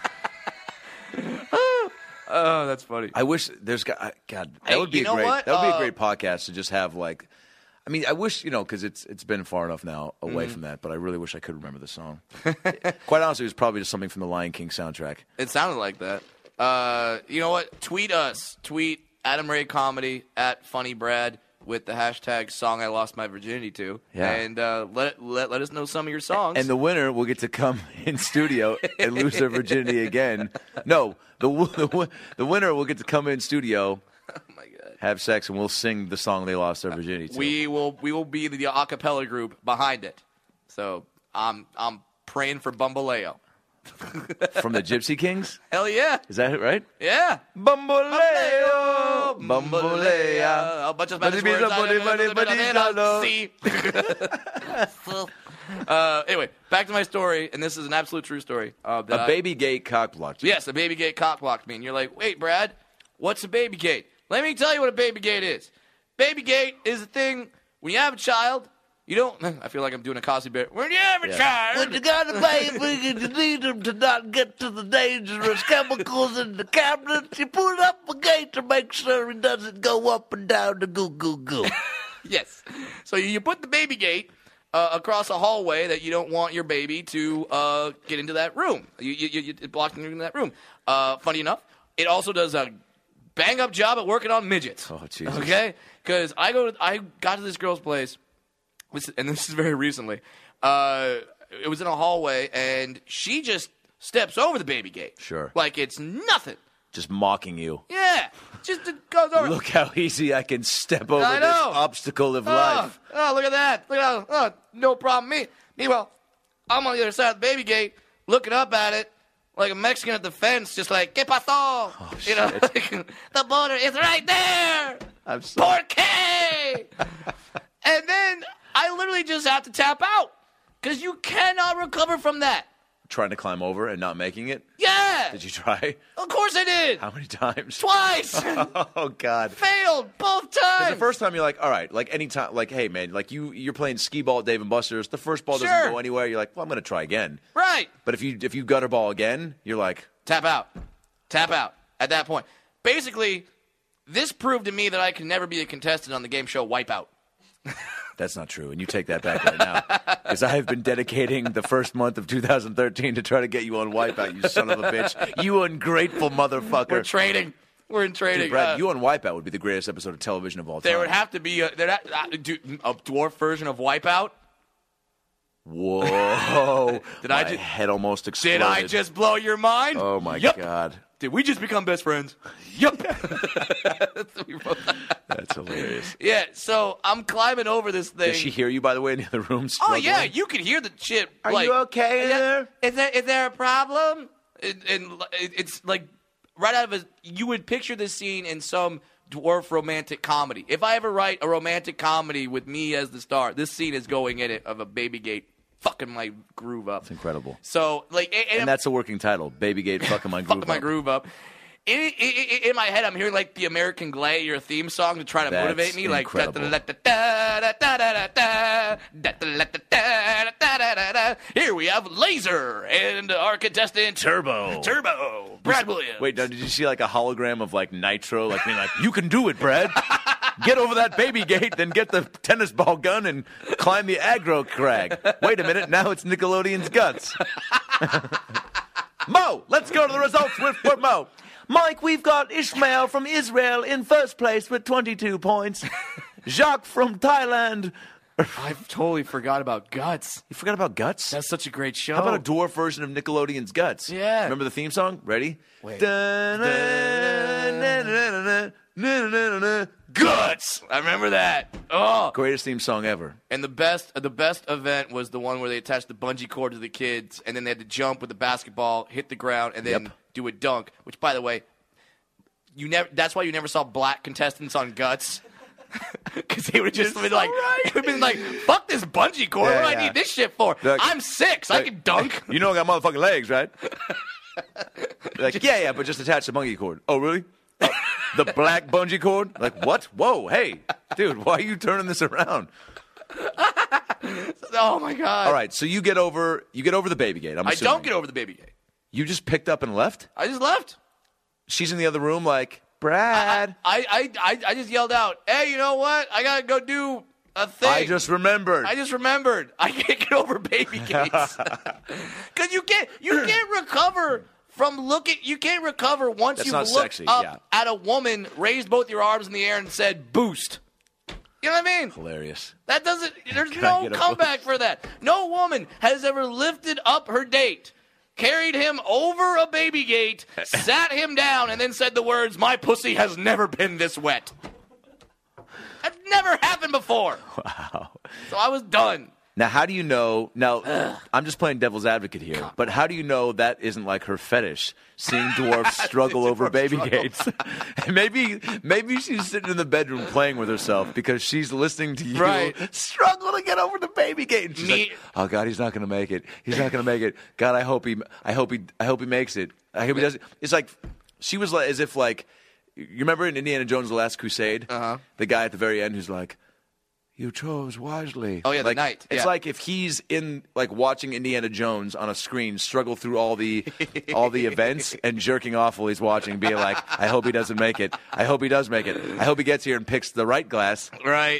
Oh, that's funny. I wish there's God. That Hey, would be you know what? That would be a great podcast to just have like. I mean, I wish because it's been far enough now away from that, but I really wish I could remember the song. Quite honestly, it was probably just something from the Lion King soundtrack. It sounded like that. You know what? Tweet us. Tweet Adam Ray Comedy at Funny Brad with the hashtag song I lost my virginity to. Yeah. And let us know some of your songs. And the winner will get to come in studio and lose their virginity again. No, the winner will get to come in studio, oh my God, have sex, and we'll sing the song they lost their virginity to. we will be the a cappella group behind it. So I'm praying for Bamboleo. From the Gypsy Kings? Hell yeah. Is that it, right? Yeah. Bamboleo, A bunch of Spanish words. See. Anyway, back to my story, and this is an absolute true story. A baby gate cock blocked you. Yes, a baby gate cock blocked me. And you're like, wait, Brad, what's a baby gate? Let me tell you what a baby gate is. Baby gate is a thing when you have a child. You don't. I feel like I'm doing a Cosby bit. When you have a child. When you got a baby and you need him to not get to the dangerous chemicals in the cabinet, you put up a gate to make sure he doesn't go up and down the goo goo goo. Yes. So you put the baby gate across a hallway that you don't want your baby to get into that room. You blocking into that room. Funny enough, it also does a bang-up job at working on midgets. Oh, Jesus. Okay? Because I got to this girl's place, and this is very recently. It was in a hallway, and she just steps over the baby gate. Sure. Like it's nothing. Just mocking you. Yeah. Just goes over. Look how easy I can step over I this know. obstacle of life. Oh, look at that. Look at that. No problem. Meanwhile, I'm on the other side of the baby gate, looking up at it like a Mexican at the fence, just like, ¿Qué pasó? Oh, you know, the border is right there. I'm sorry. ¿Por qué? And then I literally just have to tap out because you cannot recover from that. Trying to climb over and not making it? Yeah. Did you try? Of course I did. How many times? Twice. Oh, God. Failed both Because times. the first time you're like, all right, like any time, like, hey, man, like you're playing skee ball at Dave & Buster's. The first ball Sure. doesn't go anywhere. You're like, well, I'm going to try again. Right. But if you gutter ball again, you're like, Tap out. Tap out at that point. Basically, this proved to me that I can never be a contestant on the game show Wipeout. that's not true. And you take that back right now. Because I have been dedicating the first month of 2013 to try to get you on Wipeout, you son of a bitch. You ungrateful motherfucker. We're trading. We're in trading. Dude, Brad, you on Wipeout would be the greatest episode of television of all time. There would have to be a dwarf version of Wipeout. Whoa. Did My I just head almost exploded. Did I just blow your mind? Oh, my Yup. God. Did we just become best friends? Yup. That's hilarious. Yeah, so I'm climbing over this thing. Does she hear you, by the way, in the other room Oh struggling? yeah, you can hear the shit. Are like, you okay in there? Is there a problem? And it's like right out of a. You would picture this scene in some dwarf romantic comedy. If I ever write a romantic comedy with me as the star, this scene is going in it of a baby gate fucking my groove up. It's incredible. So like, And that's a working title. Babygate fucking my groove fucking my up. groove up. In my head, I'm hearing like the American Gladiator theme song to try to That's motivate me. Like, incredible. here we have Laser and our contestant Turbo. Brad Williams. Wait, now, did you see like a hologram of like Nitro, like being like, you can do it, Brad. Get over that baby gate, then get the tennis ball gun and climb the aggro crag. Wait a minute, now it's Nickelodeon's guts. Mo, let's go to the results with Mo. Mike, we've got Ishmael from Israel in first place with 22 points. Jacques from Thailand. I totally forgot about Guts. You forgot about Guts? That's such a great show. How about a dwarf version of Nickelodeon's Guts? Yeah. Remember the theme song? Ready? Wait. Guts? I remember that. Oh. Greatest theme song ever. And the best event was the one where they attached the bungee cord to the kids, and then they had to jump with the basketball, hit the ground, and then do a dunk. Which, by the way, that's why you never saw black contestants on Guts. Because they would have just been like, fuck this bungee cord. Yeah, what do yeah. I need this shit for? Look, I'm 6. I can dunk. You know I got motherfucking legs, right? Like, yeah, but just attach the bungee cord. Oh, really? The black bungee cord? Like, what? Whoa, hey, dude, why are you turning this around? Oh my god! All right, so you get over the baby gate. I'm I assuming. don't get over the baby gate. You just picked up and left? I just left. She's in the other room, like, Brad. I just yelled out, "Hey, you know what? I gotta go do a thing." I just remembered. I can't get over baby gates because you can't recover from looking. You can't recover once That's you've not looked sexy, up yeah. at a woman, raised both your arms in the air, and said "boost." You know what I mean? Hilarious. That doesn't. There's Gotta no get a comeback for that. No woman has ever lifted up her date, carried him over a baby gate, sat him down, and then said the words, "My pussy has never been this wet." That's never happened before. Wow. So I was done. Now, how do you know? Now, I'm just playing devil's advocate here, but how do you know that isn't like her fetish, seeing dwarfs struggle over baby gates? maybe she's sitting in the bedroom playing with herself because she's listening to you struggle to get over the baby gate. And she's like, "Oh God, he's not going to make it. He's not going to make it. God, I hope he makes it. I hope he does it." It's like she was like, as if like, you remember in Indiana Jones: The Last Crusade, the guy at the very end who's like, "You chose wisely." Oh yeah, like, the knight. It's Yeah. like if he's in like watching Indiana Jones on a screen struggle through all the events and jerking off while he's watching, being like, "I hope he doesn't make it. I hope he does make it. I hope he gets here and picks the right glass." Right.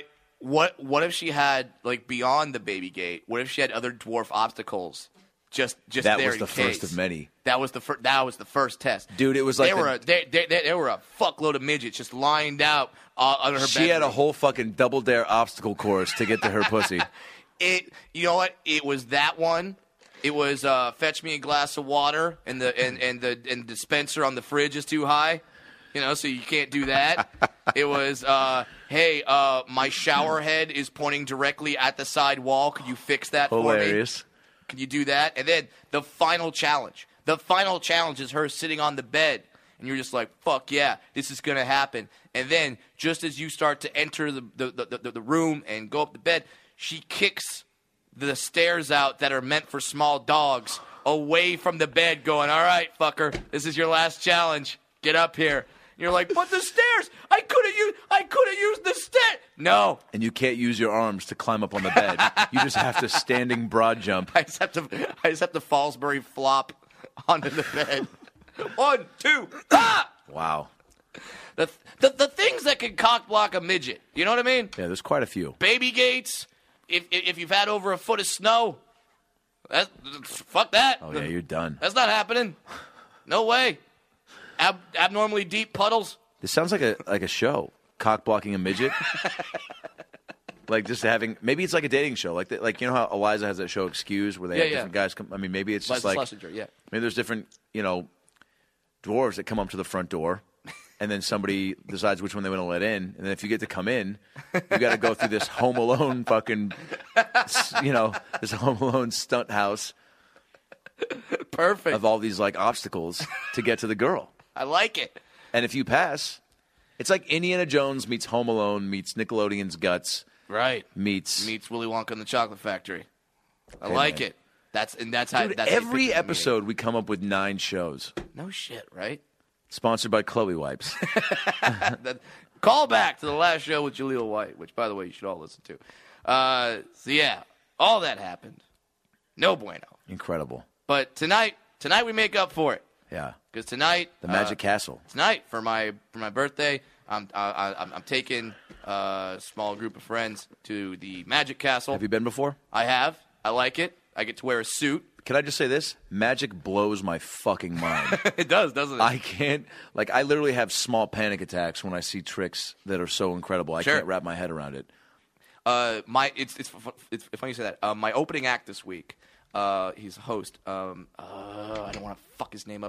what if she had, like, beyond the baby gate? What if she had other dwarf obstacles? Just that there was in the case? first of many. That was the first test, dude. It was like there were a fuckload of midgets just lined out under her. She had a whole fucking Double Dare obstacle course to get to her pussy. You know what? It was that one. It was fetch me a glass of water, and the dispenser on the fridge is too high. You know, so you can't do that. It was, hey, my shower head is pointing directly at the side wall. Could you fix that for me? Hilarious. Can you do that? And then the final challenge. The final challenge is her sitting on the bed. And you're just like, fuck yeah, this is going to happen. And then just as you start to enter the room and go up the bed, she kicks the stairs out that are meant for small dogs away from the bed going, all right, fucker, this is your last challenge. Get up here. And you're like, but the stairs, I could have used the stairs. No. And you can't use your arms to climb up on the bed. You just have to standing broad jump. I just have to Fallsbury flop onto the bed. 1, 2, ah! Wow. The things that can cock block a midget. You know what I mean? Yeah, there's quite a few. Baby gates. If you've had over a foot of snow, fuck that. Oh yeah, you're done. That's not happening. No way. Abnormally deep puddles. This sounds like a show. Cock blocking a midget. Like just having, maybe it's like a dating show. Like you know how Eliza has that show Excuse where they have different guys come. I mean, maybe it's just Liza like Schlesinger, yeah. Maybe there's different dwarves that come up to the front door. And then somebody decides which one they want to let in. And then if you get to come in, you got to go through this Home Alone fucking, this Home Alone stunt house. Perfect. Of all these, like, obstacles to get to the girl. I like it. And if you pass, it's like Indiana Jones meets Home Alone meets Nickelodeon's Guts. Right. Meets Willy Wonka and the Chocolate Factory. I like it. That's how. Dude, that's every episode we come up with 9 shows. No shit, right? Sponsored by Chloe Wipes. Call back to the last show with Jaleel White, which, by the way, you should all listen to. So, yeah, all that happened. No bueno. Incredible. But tonight we make up for it. Yeah. Because tonight, the Magic Castle. Tonight for my birthday, I'm taking a small group of friends to the Magic Castle. Have you been before? I have. I like it. I get to wear a suit. Can I just say this? Magic blows my fucking mind. It does, doesn't it? I can't. Like, I literally have small panic attacks when I see tricks that are so incredible. I can't wrap my head around it. It's funny you say that. My opening act this week. He's a host. I don't want to fuck his name up.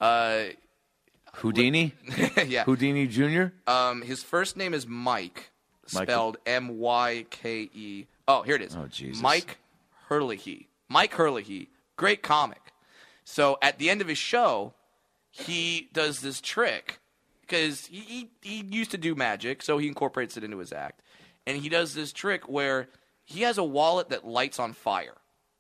Houdini? Yeah. Houdini Jr.? His first name is Mike, spelled M-Y-K-E. Oh, here it is. Oh, Jesus. Mike Herlihy. Mike Herlihy. Great comic. So at the end of his show, he does this trick because he used to do magic, so he incorporates it into his act. And he does this trick where he has a wallet that lights on fire.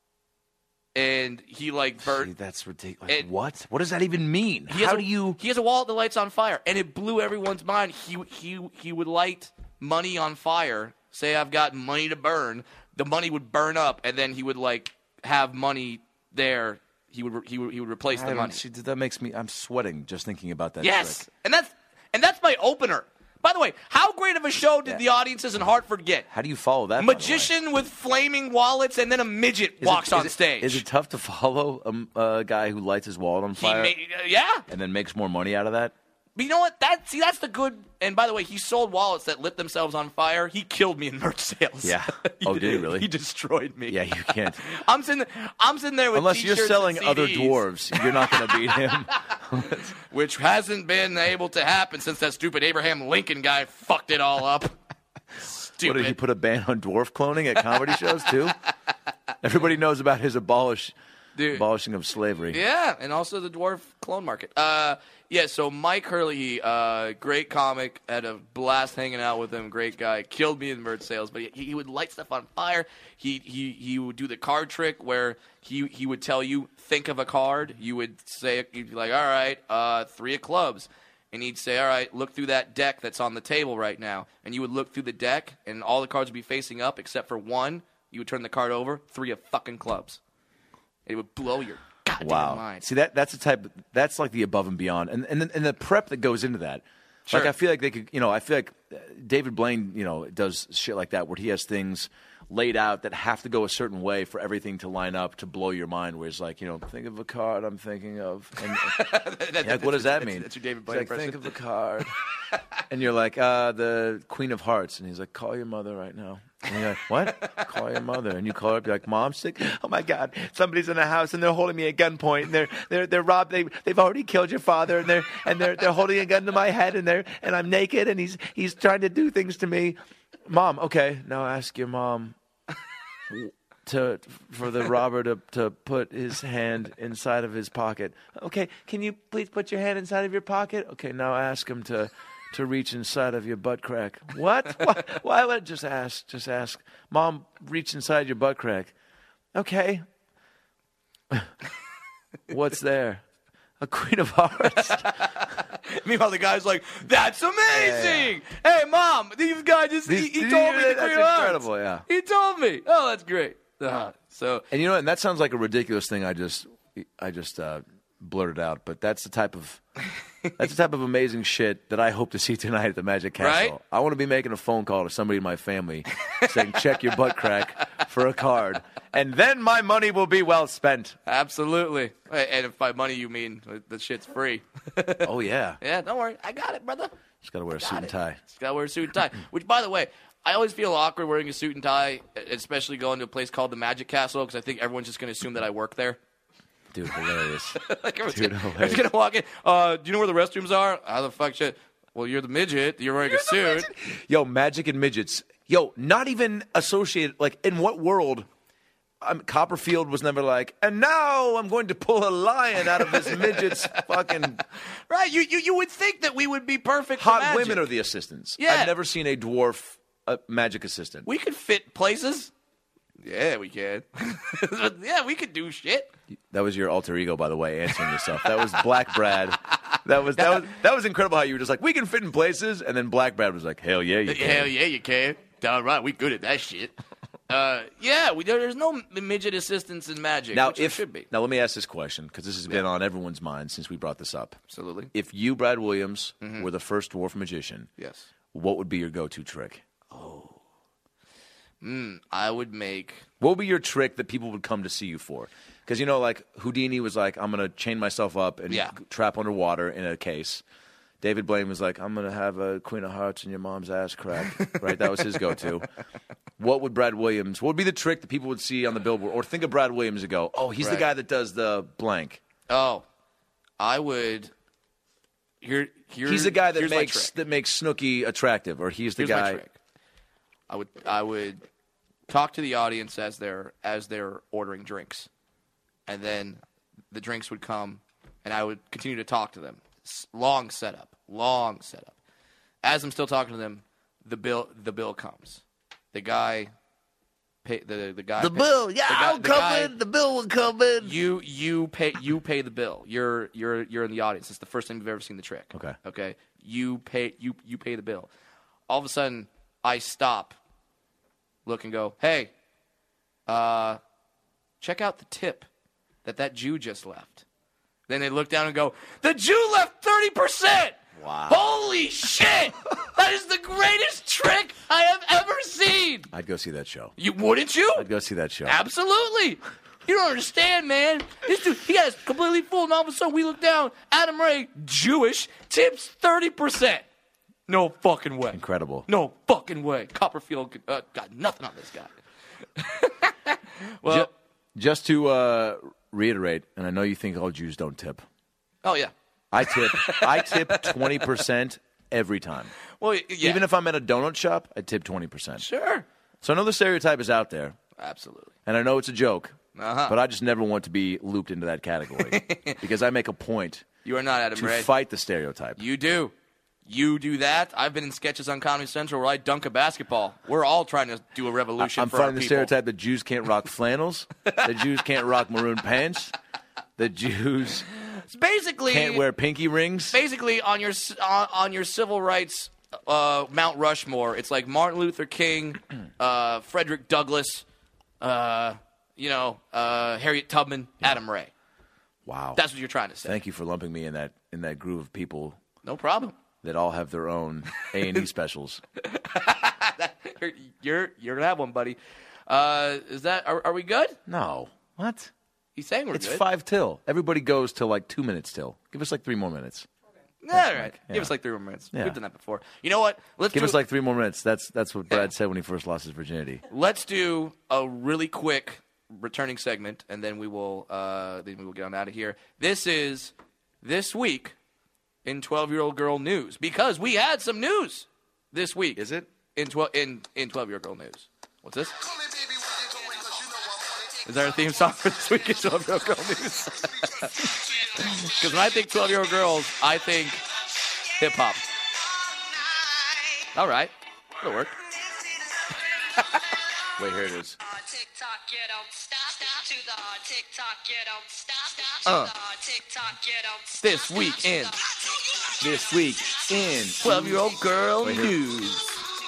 And he Gee, that's ridiculous. What? What does that even mean? He has a wallet that lights on fire, and it blew everyone's mind. He would light money on fire. Say I've got money to burn. The money would burn up, and then he would have money there. He would replace the money. See, that makes me. I'm sweating just thinking about that. Yes, trick. and that's my opener. By the way, how great of a show did the audiences in Hartford get? How do you follow that? Magician with flaming wallets, and then a midget walks on stage. Is it tough to follow a guy who lights his wallet on fire? Yeah. And then makes more money out of that? But you know what? That's the good. And by the way, he sold wallets that lit themselves on fire. He killed me in merch sales. Yeah. Did he really? He destroyed me. Yeah, you can't. I'm sitting there with unless you're t-shirts selling and other CDs. dwarves, you're not going to beat him. Which hasn't been able to happen since that stupid Abraham Lincoln guy fucked it all up. Stupid. What, did he put a ban on dwarf cloning at comedy shows too? Everybody knows about his abolishing of slavery. Yeah, and also the dwarf clone market. Yeah, so Mike Herlihy, great comic, had a blast hanging out with him, great guy, killed me in merch sales, but he would light stuff on fire. He would do the card trick where he would tell you, think of a card. You would say, you'd be like, all right, 3 of clubs. And he'd say, all right, look through that deck that's on the table right now. And you would look through the deck, and all the cards would be facing up except for one. You would turn the card over, 3 of fucking clubs. It would blow your goddamn mind. See, that's the type. That's like the above and beyond, and the prep that goes into that. Sure. Like I feel like they could, I feel like David Blaine, does shit like that where he has things laid out that have to go a certain way for everything to line up to blow your mind. Where it's like, think of a card I'm thinking of. And like, what does that mean? That's your David Blaine impression. Think of a card. And you're like, the Queen of Hearts. And he's like, call your mother right now. And you're like, what? Call your mother. And you call her up, you're like, Mom, sick? Oh my God, somebody's in the house and they're holding me at gunpoint and they're robbed. They've already killed your father and they're holding a gun to my head and I'm naked and he's trying to do things to me. Mom, okay, now ask your mom for the robber to put his hand inside of his pocket. Okay, can you please put your hand inside of your pocket? Okay, now ask him to reach inside of your butt crack. What? Why would just ask? Mom, reach inside your butt crack. Okay. What's there? A Queen of Hearts. Meanwhile, the guy's like, "That's amazing! Yeah. Hey, Mom, this guy just he told me the Queen of Hearts. Incredible, yeah. He told me. Oh, that's great. So, and and that sounds like a ridiculous thing. I just blurted out, but that's the type of amazing shit that I hope to see tonight at the Magic Castle. Right? I want to be making a phone call to somebody in my family saying, "Check your butt crack for a card," and then my money will be well spent. absolutely. And if by money you mean the shit's free. Oh yeah, Yeah, don't worry, I got it, brother. just gotta wear a suit and tie. Just gotta wear a suit and tie. Which, by the way, I always feel awkward wearing a suit and tie, especially going to a place called the Magic Castle, because I think everyone's just going to assume that I work there. Dude, hilarious. Like Dude, everyone's going to walk in. Do you know where the restrooms are? How the fuck shit? Well, you're the midget. You're wearing a suit. Yo, magic and midgets. Yo, not even associated. Like, in what world? Copperfield was never like, and now I'm going to pull a lion out of this midget's fucking. Right. You would think that we would be perfect. Hot for magic. women are the assistants. Yeah. I've never seen a dwarf magic assistant. We could fit places. Yeah, we can. Yeah, we could do shit. That was your alter ego, by the way, answering yourself. That was Black Brad. That was incredible how you were just like, we can fit in places, and then Black Brad was like, hell yeah, you can. Hell yeah, you can. All right, we good at that shit. Yeah, there's no midget assistants in Magic, Now, which there should be. Now, let me ask this question, because this has been on everyone's mind since we brought this up. Absolutely. If you, Brad Williams, were the first dwarf magician, Yes. what would be your go-to trick? I would make... What would be your trick that people would come to see you for? Because, like, Houdini was like, I'm going to chain myself up and trap underwater in a case. David Blaine was like, I'm going to have a Queen of Hearts in your mom's ass crack. Right? That was his go-to. What would be the trick that people would see on the billboard? Or think of Brad Williams and go, oh, he's the guy that does the blank. Oh, I would... He's the guy that here's makes Snooki attractive. Or he's the Here's guy... my trick. I would talk to the audience as they're ordering drinks, and then the drinks would come, and I would continue to talk to them. Long setup. As I'm still talking to them, the bill comes. The guy pay the guy. The bill, yeah, I'll come in. The bill will come in. You pay the bill. You're in the audience. It's the first time you've ever seen the trick. Okay. You pay the bill. All of a sudden, I stop. Look and go, hey, check out the tip that Jew just left. Then they look down and go, the Jew left 30%! Wow. Holy shit! That is the greatest trick I have ever seen! I'd go see that show. Wouldn't you? I'd go see that show. Absolutely! You don't understand, man. This dude, he got us completely full, and all of a sudden we look down, Adam Ray, Jewish, tips 30%. No fucking way. Incredible. No fucking way. Copperfield got nothing on this guy. Well, just to reiterate, and I know you think all Jews don't tip. Oh yeah. I tip 20% every time. Well, yeah. Even if I'm at a donut shop, I tip 20%. Sure. So I know the stereotype is out there. Absolutely. And I know it's a joke. Uh-huh. But I just never want to be looped into that category. Because I make a point You are not Adam to Ray. fight the stereotype. You do. You do that. I've been in sketches on Comedy Central where I dunk a basketball. We're all trying to do a revolution I'm for our fighting the people. stereotype that Jews can't rock flannels. That Jews can't rock maroon pants. That Jews It's basically can't wear pinky rings. Basically, on your civil rights Mount Rushmore, it's like Martin Luther King, Frederick Douglass, Harriet Tubman, Adam Ray. Wow. That's what you're trying to say. Thank you for lumping me in that groove of people. No problem. that all have their own A&E specials. You're gonna have one, buddy. Is that? Are we good? No. What? He's saying we're It's good. 5 till. Everybody goes till like 2 minutes till. Give us like 3 more minutes. All right. Yeah. Give us like 3 more minutes. Yeah. We've done that before. You know what? Let's Give do us like 3 more minutes. That's what Brad said when he first lost his virginity. Let's do a really quick returning segment, and then we will get on out of here. This is This Week in 12-Year-Old Girl News, because we had some news this week. Is it? In 12-Year-Old Girl News. What's this? Is that our theme song for this week in 12-Year-Old Girl News? Because when I think 12-year-old girls, I think hip-hop. All right. That'll work. Wait, here it is. This week in 12-Year-Old Girl News.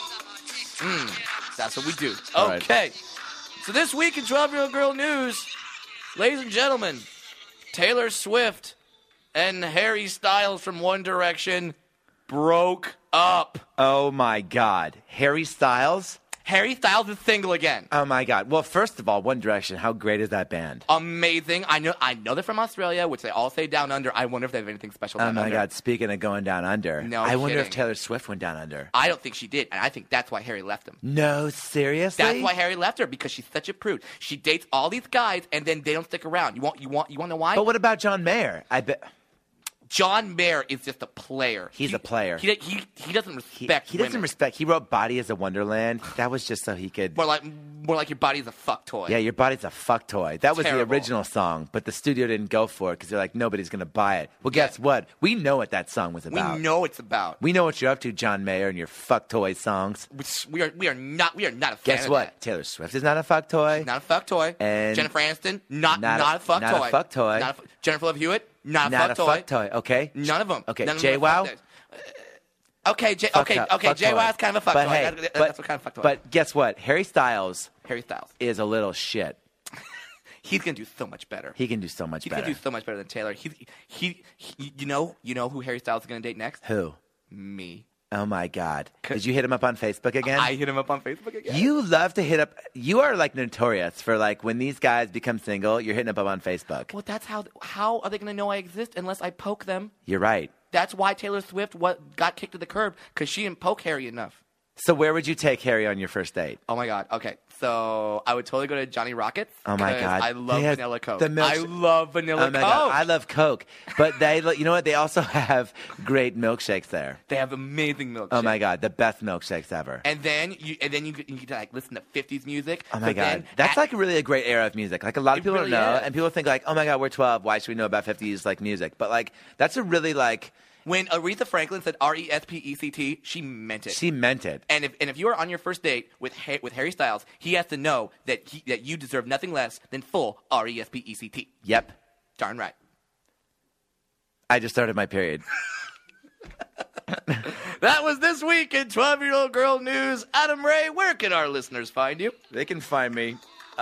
That's what we do. All right. Okay. So this week in 12-Year-Old Girl News, ladies and gentlemen, Taylor Swift and Harry Styles from One Direction broke up. Oh, my God. Harry Styles? Harry Styles is single again. Oh, my God. Well, first of all, One Direction, how great is that band? Amazing. I know they're from Australia, which they all say down under. I wonder if they have anything special down Oh, my under. God. Speaking of going down under, No I wonder if kidding. Taylor Swift went down under. I don't think she did, and I think that's why Harry left him. No, seriously? That's why Harry left her, because she's such a prude. She dates all these guys, and then they don't stick around. You want to know why? But what about John Mayer? I bet John Mayer is just a player. He's a player. He doesn't respect he doesn't women. respect. He wrote "Body Is a Wonderland." That was just so he could. More like your body's a fuck toy. Yeah, your body's a fuck toy. That was Terrible. the original song, but the studio didn't go for it because they're like, nobody's gonna buy it. Well, guess what? We know what that song was we about. know it's about. We know what you're up to, John Mayer, and your fuck toy songs. We are not a fan. Guess of what? that. Taylor Swift is not a fuck toy. Not a fuck toy. And Jennifer Aniston, not not a fuck not toy. a fuck toy. Jennifer Love Hewitt, not not a fuck toy. Okay. None of them. Okay. None of them are JWoww? fuck toys. Okay. Fuck toy. JWoww's kind of a fuck But toy. hey, That's what kind of fuck toy. But guess what? Harry Styles Harry Styles, is a little shit. he's gonna do so much better. He can do so much He's better. gonna do so much better than Taylor. You know who Harry Styles is gonna date next? Who? Me. Oh my God! Did you hit him up on Facebook again? I hit him up on Facebook again. You love to hit up. You are like notorious for like when these guys become single, you're hitting up on Facebook. Well, that's how are they gonna know I exist unless I poke them? You're right. That's why Taylor Swift got kicked to the curb, because she didn't poke Harry enough. So where would you take Harry on your first date? Oh my God. Okay, so I would totally go to Johnny Rockets. Oh my 'cause God. I love They have vanilla Coke. the milkshake- I love vanilla Oh my Coke. God, I love Coke, but you know what? They also have great milkshakes there. They have amazing milkshakes. Oh my God, the best milkshakes ever. And then you get to like listen to 50s music. Oh my but God, then that's like really a great era of music. Like a lot of It people really don't know, is. and people think like, oh my God, we're 12. Why should we know about 50s like music? But like, that's a really like when Aretha Franklin said RESPECT, she meant it. she meant it. And if you are on your first date with Harry Styles, he has to know that you deserve nothing less than full RESPECT. Yep, Darn right. I just started my period. That was this week in 12-Year-Old Girl News. Adam Ray, where can our listeners find you? They can find me.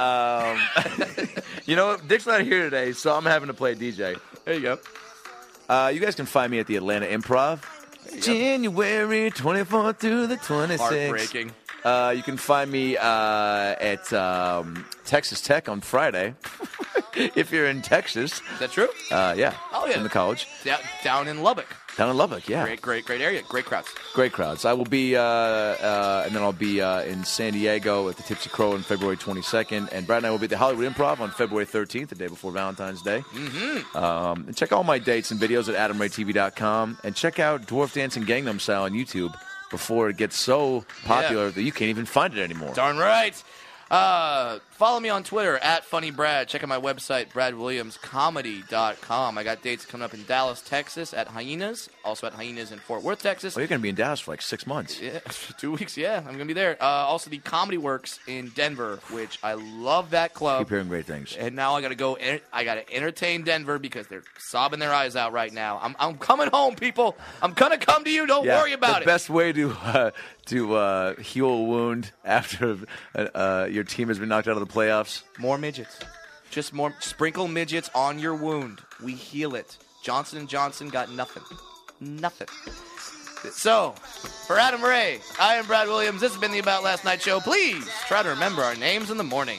You know, Dick's not here today, so I'm having to play DJ. There you go. You guys can find me at the Atlanta Improv. January 24th through the 26th. Heartbreaking. You can find me at Texas Tech on Friday. If you're in Texas. Is that true? Yeah. Oh, yeah. In the college. Down in Lubbock. Down in Lubbock, yeah. Great area. Great crowds. Great crowds. I will be, and then I'll be in San Diego at the Tipsy Crow on February 22nd. And Brad and I will be at the Hollywood Improv on February 13th, the day before Valentine's Day. Mm-hmm. And check all my dates and videos at AdamRayTV.com. And check out Dwarf Dancing Gangnam Style on YouTube before it gets so popular that you can't even find it anymore. Darn right. Follow me on Twitter at FunnyBrad. Check out my website, BradWilliamsComedy.com. I got dates coming up in Dallas, Texas at Hyenas. Also at Hyenas in Fort Worth, Texas. Well, you're going to be in Dallas for like 6 months. Yeah, 2 weeks, yeah. I'm going to be there. Also, the Comedy Works in Denver, which I love that club. Keep hearing great things. And now I got to go. I got to entertain Denver because they're sobbing their eyes out right now. I'm coming home, people. I'm gonna come to you. Don't worry about the it. best way to heal a wound after your team has been knocked out of the playoffs. More midgets. Just more. Sprinkle midgets on your wound. We heal it. Johnson & Johnson got nothing. Nothing. So, for Adam Ray, I am Brad Williams. This has been the About Last Night show. Please try to remember our names in the morning.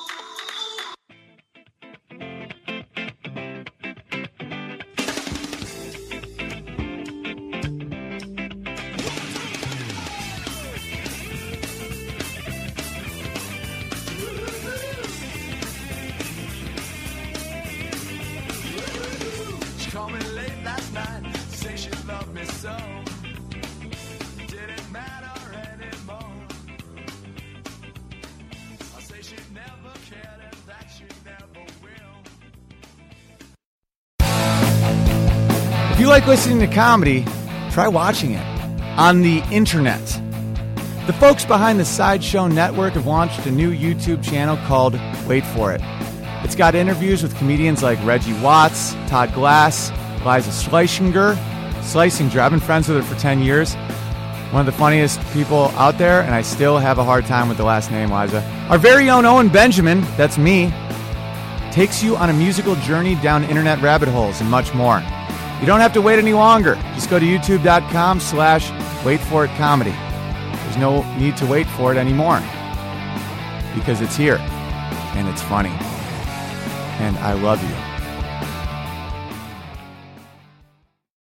If you like listening to comedy, try watching it on the internet. The folks behind the Sideshow Network have launched a new YouTube channel called Wait For It. It's got interviews with comedians like Reggie Watts, Todd Glass, Liza Schlesinger. I've been friends with her for 10 years. One of the funniest people out there, and I still have a hard time with the last name, Liza. Our very own Owen Benjamin, that's me, takes you on a musical journey down internet rabbit holes and much more. You don't have to wait any longer. Just go to youtube.com/waitforitcomedy. There's no need to wait for it anymore because it's here and it's funny. And I love you.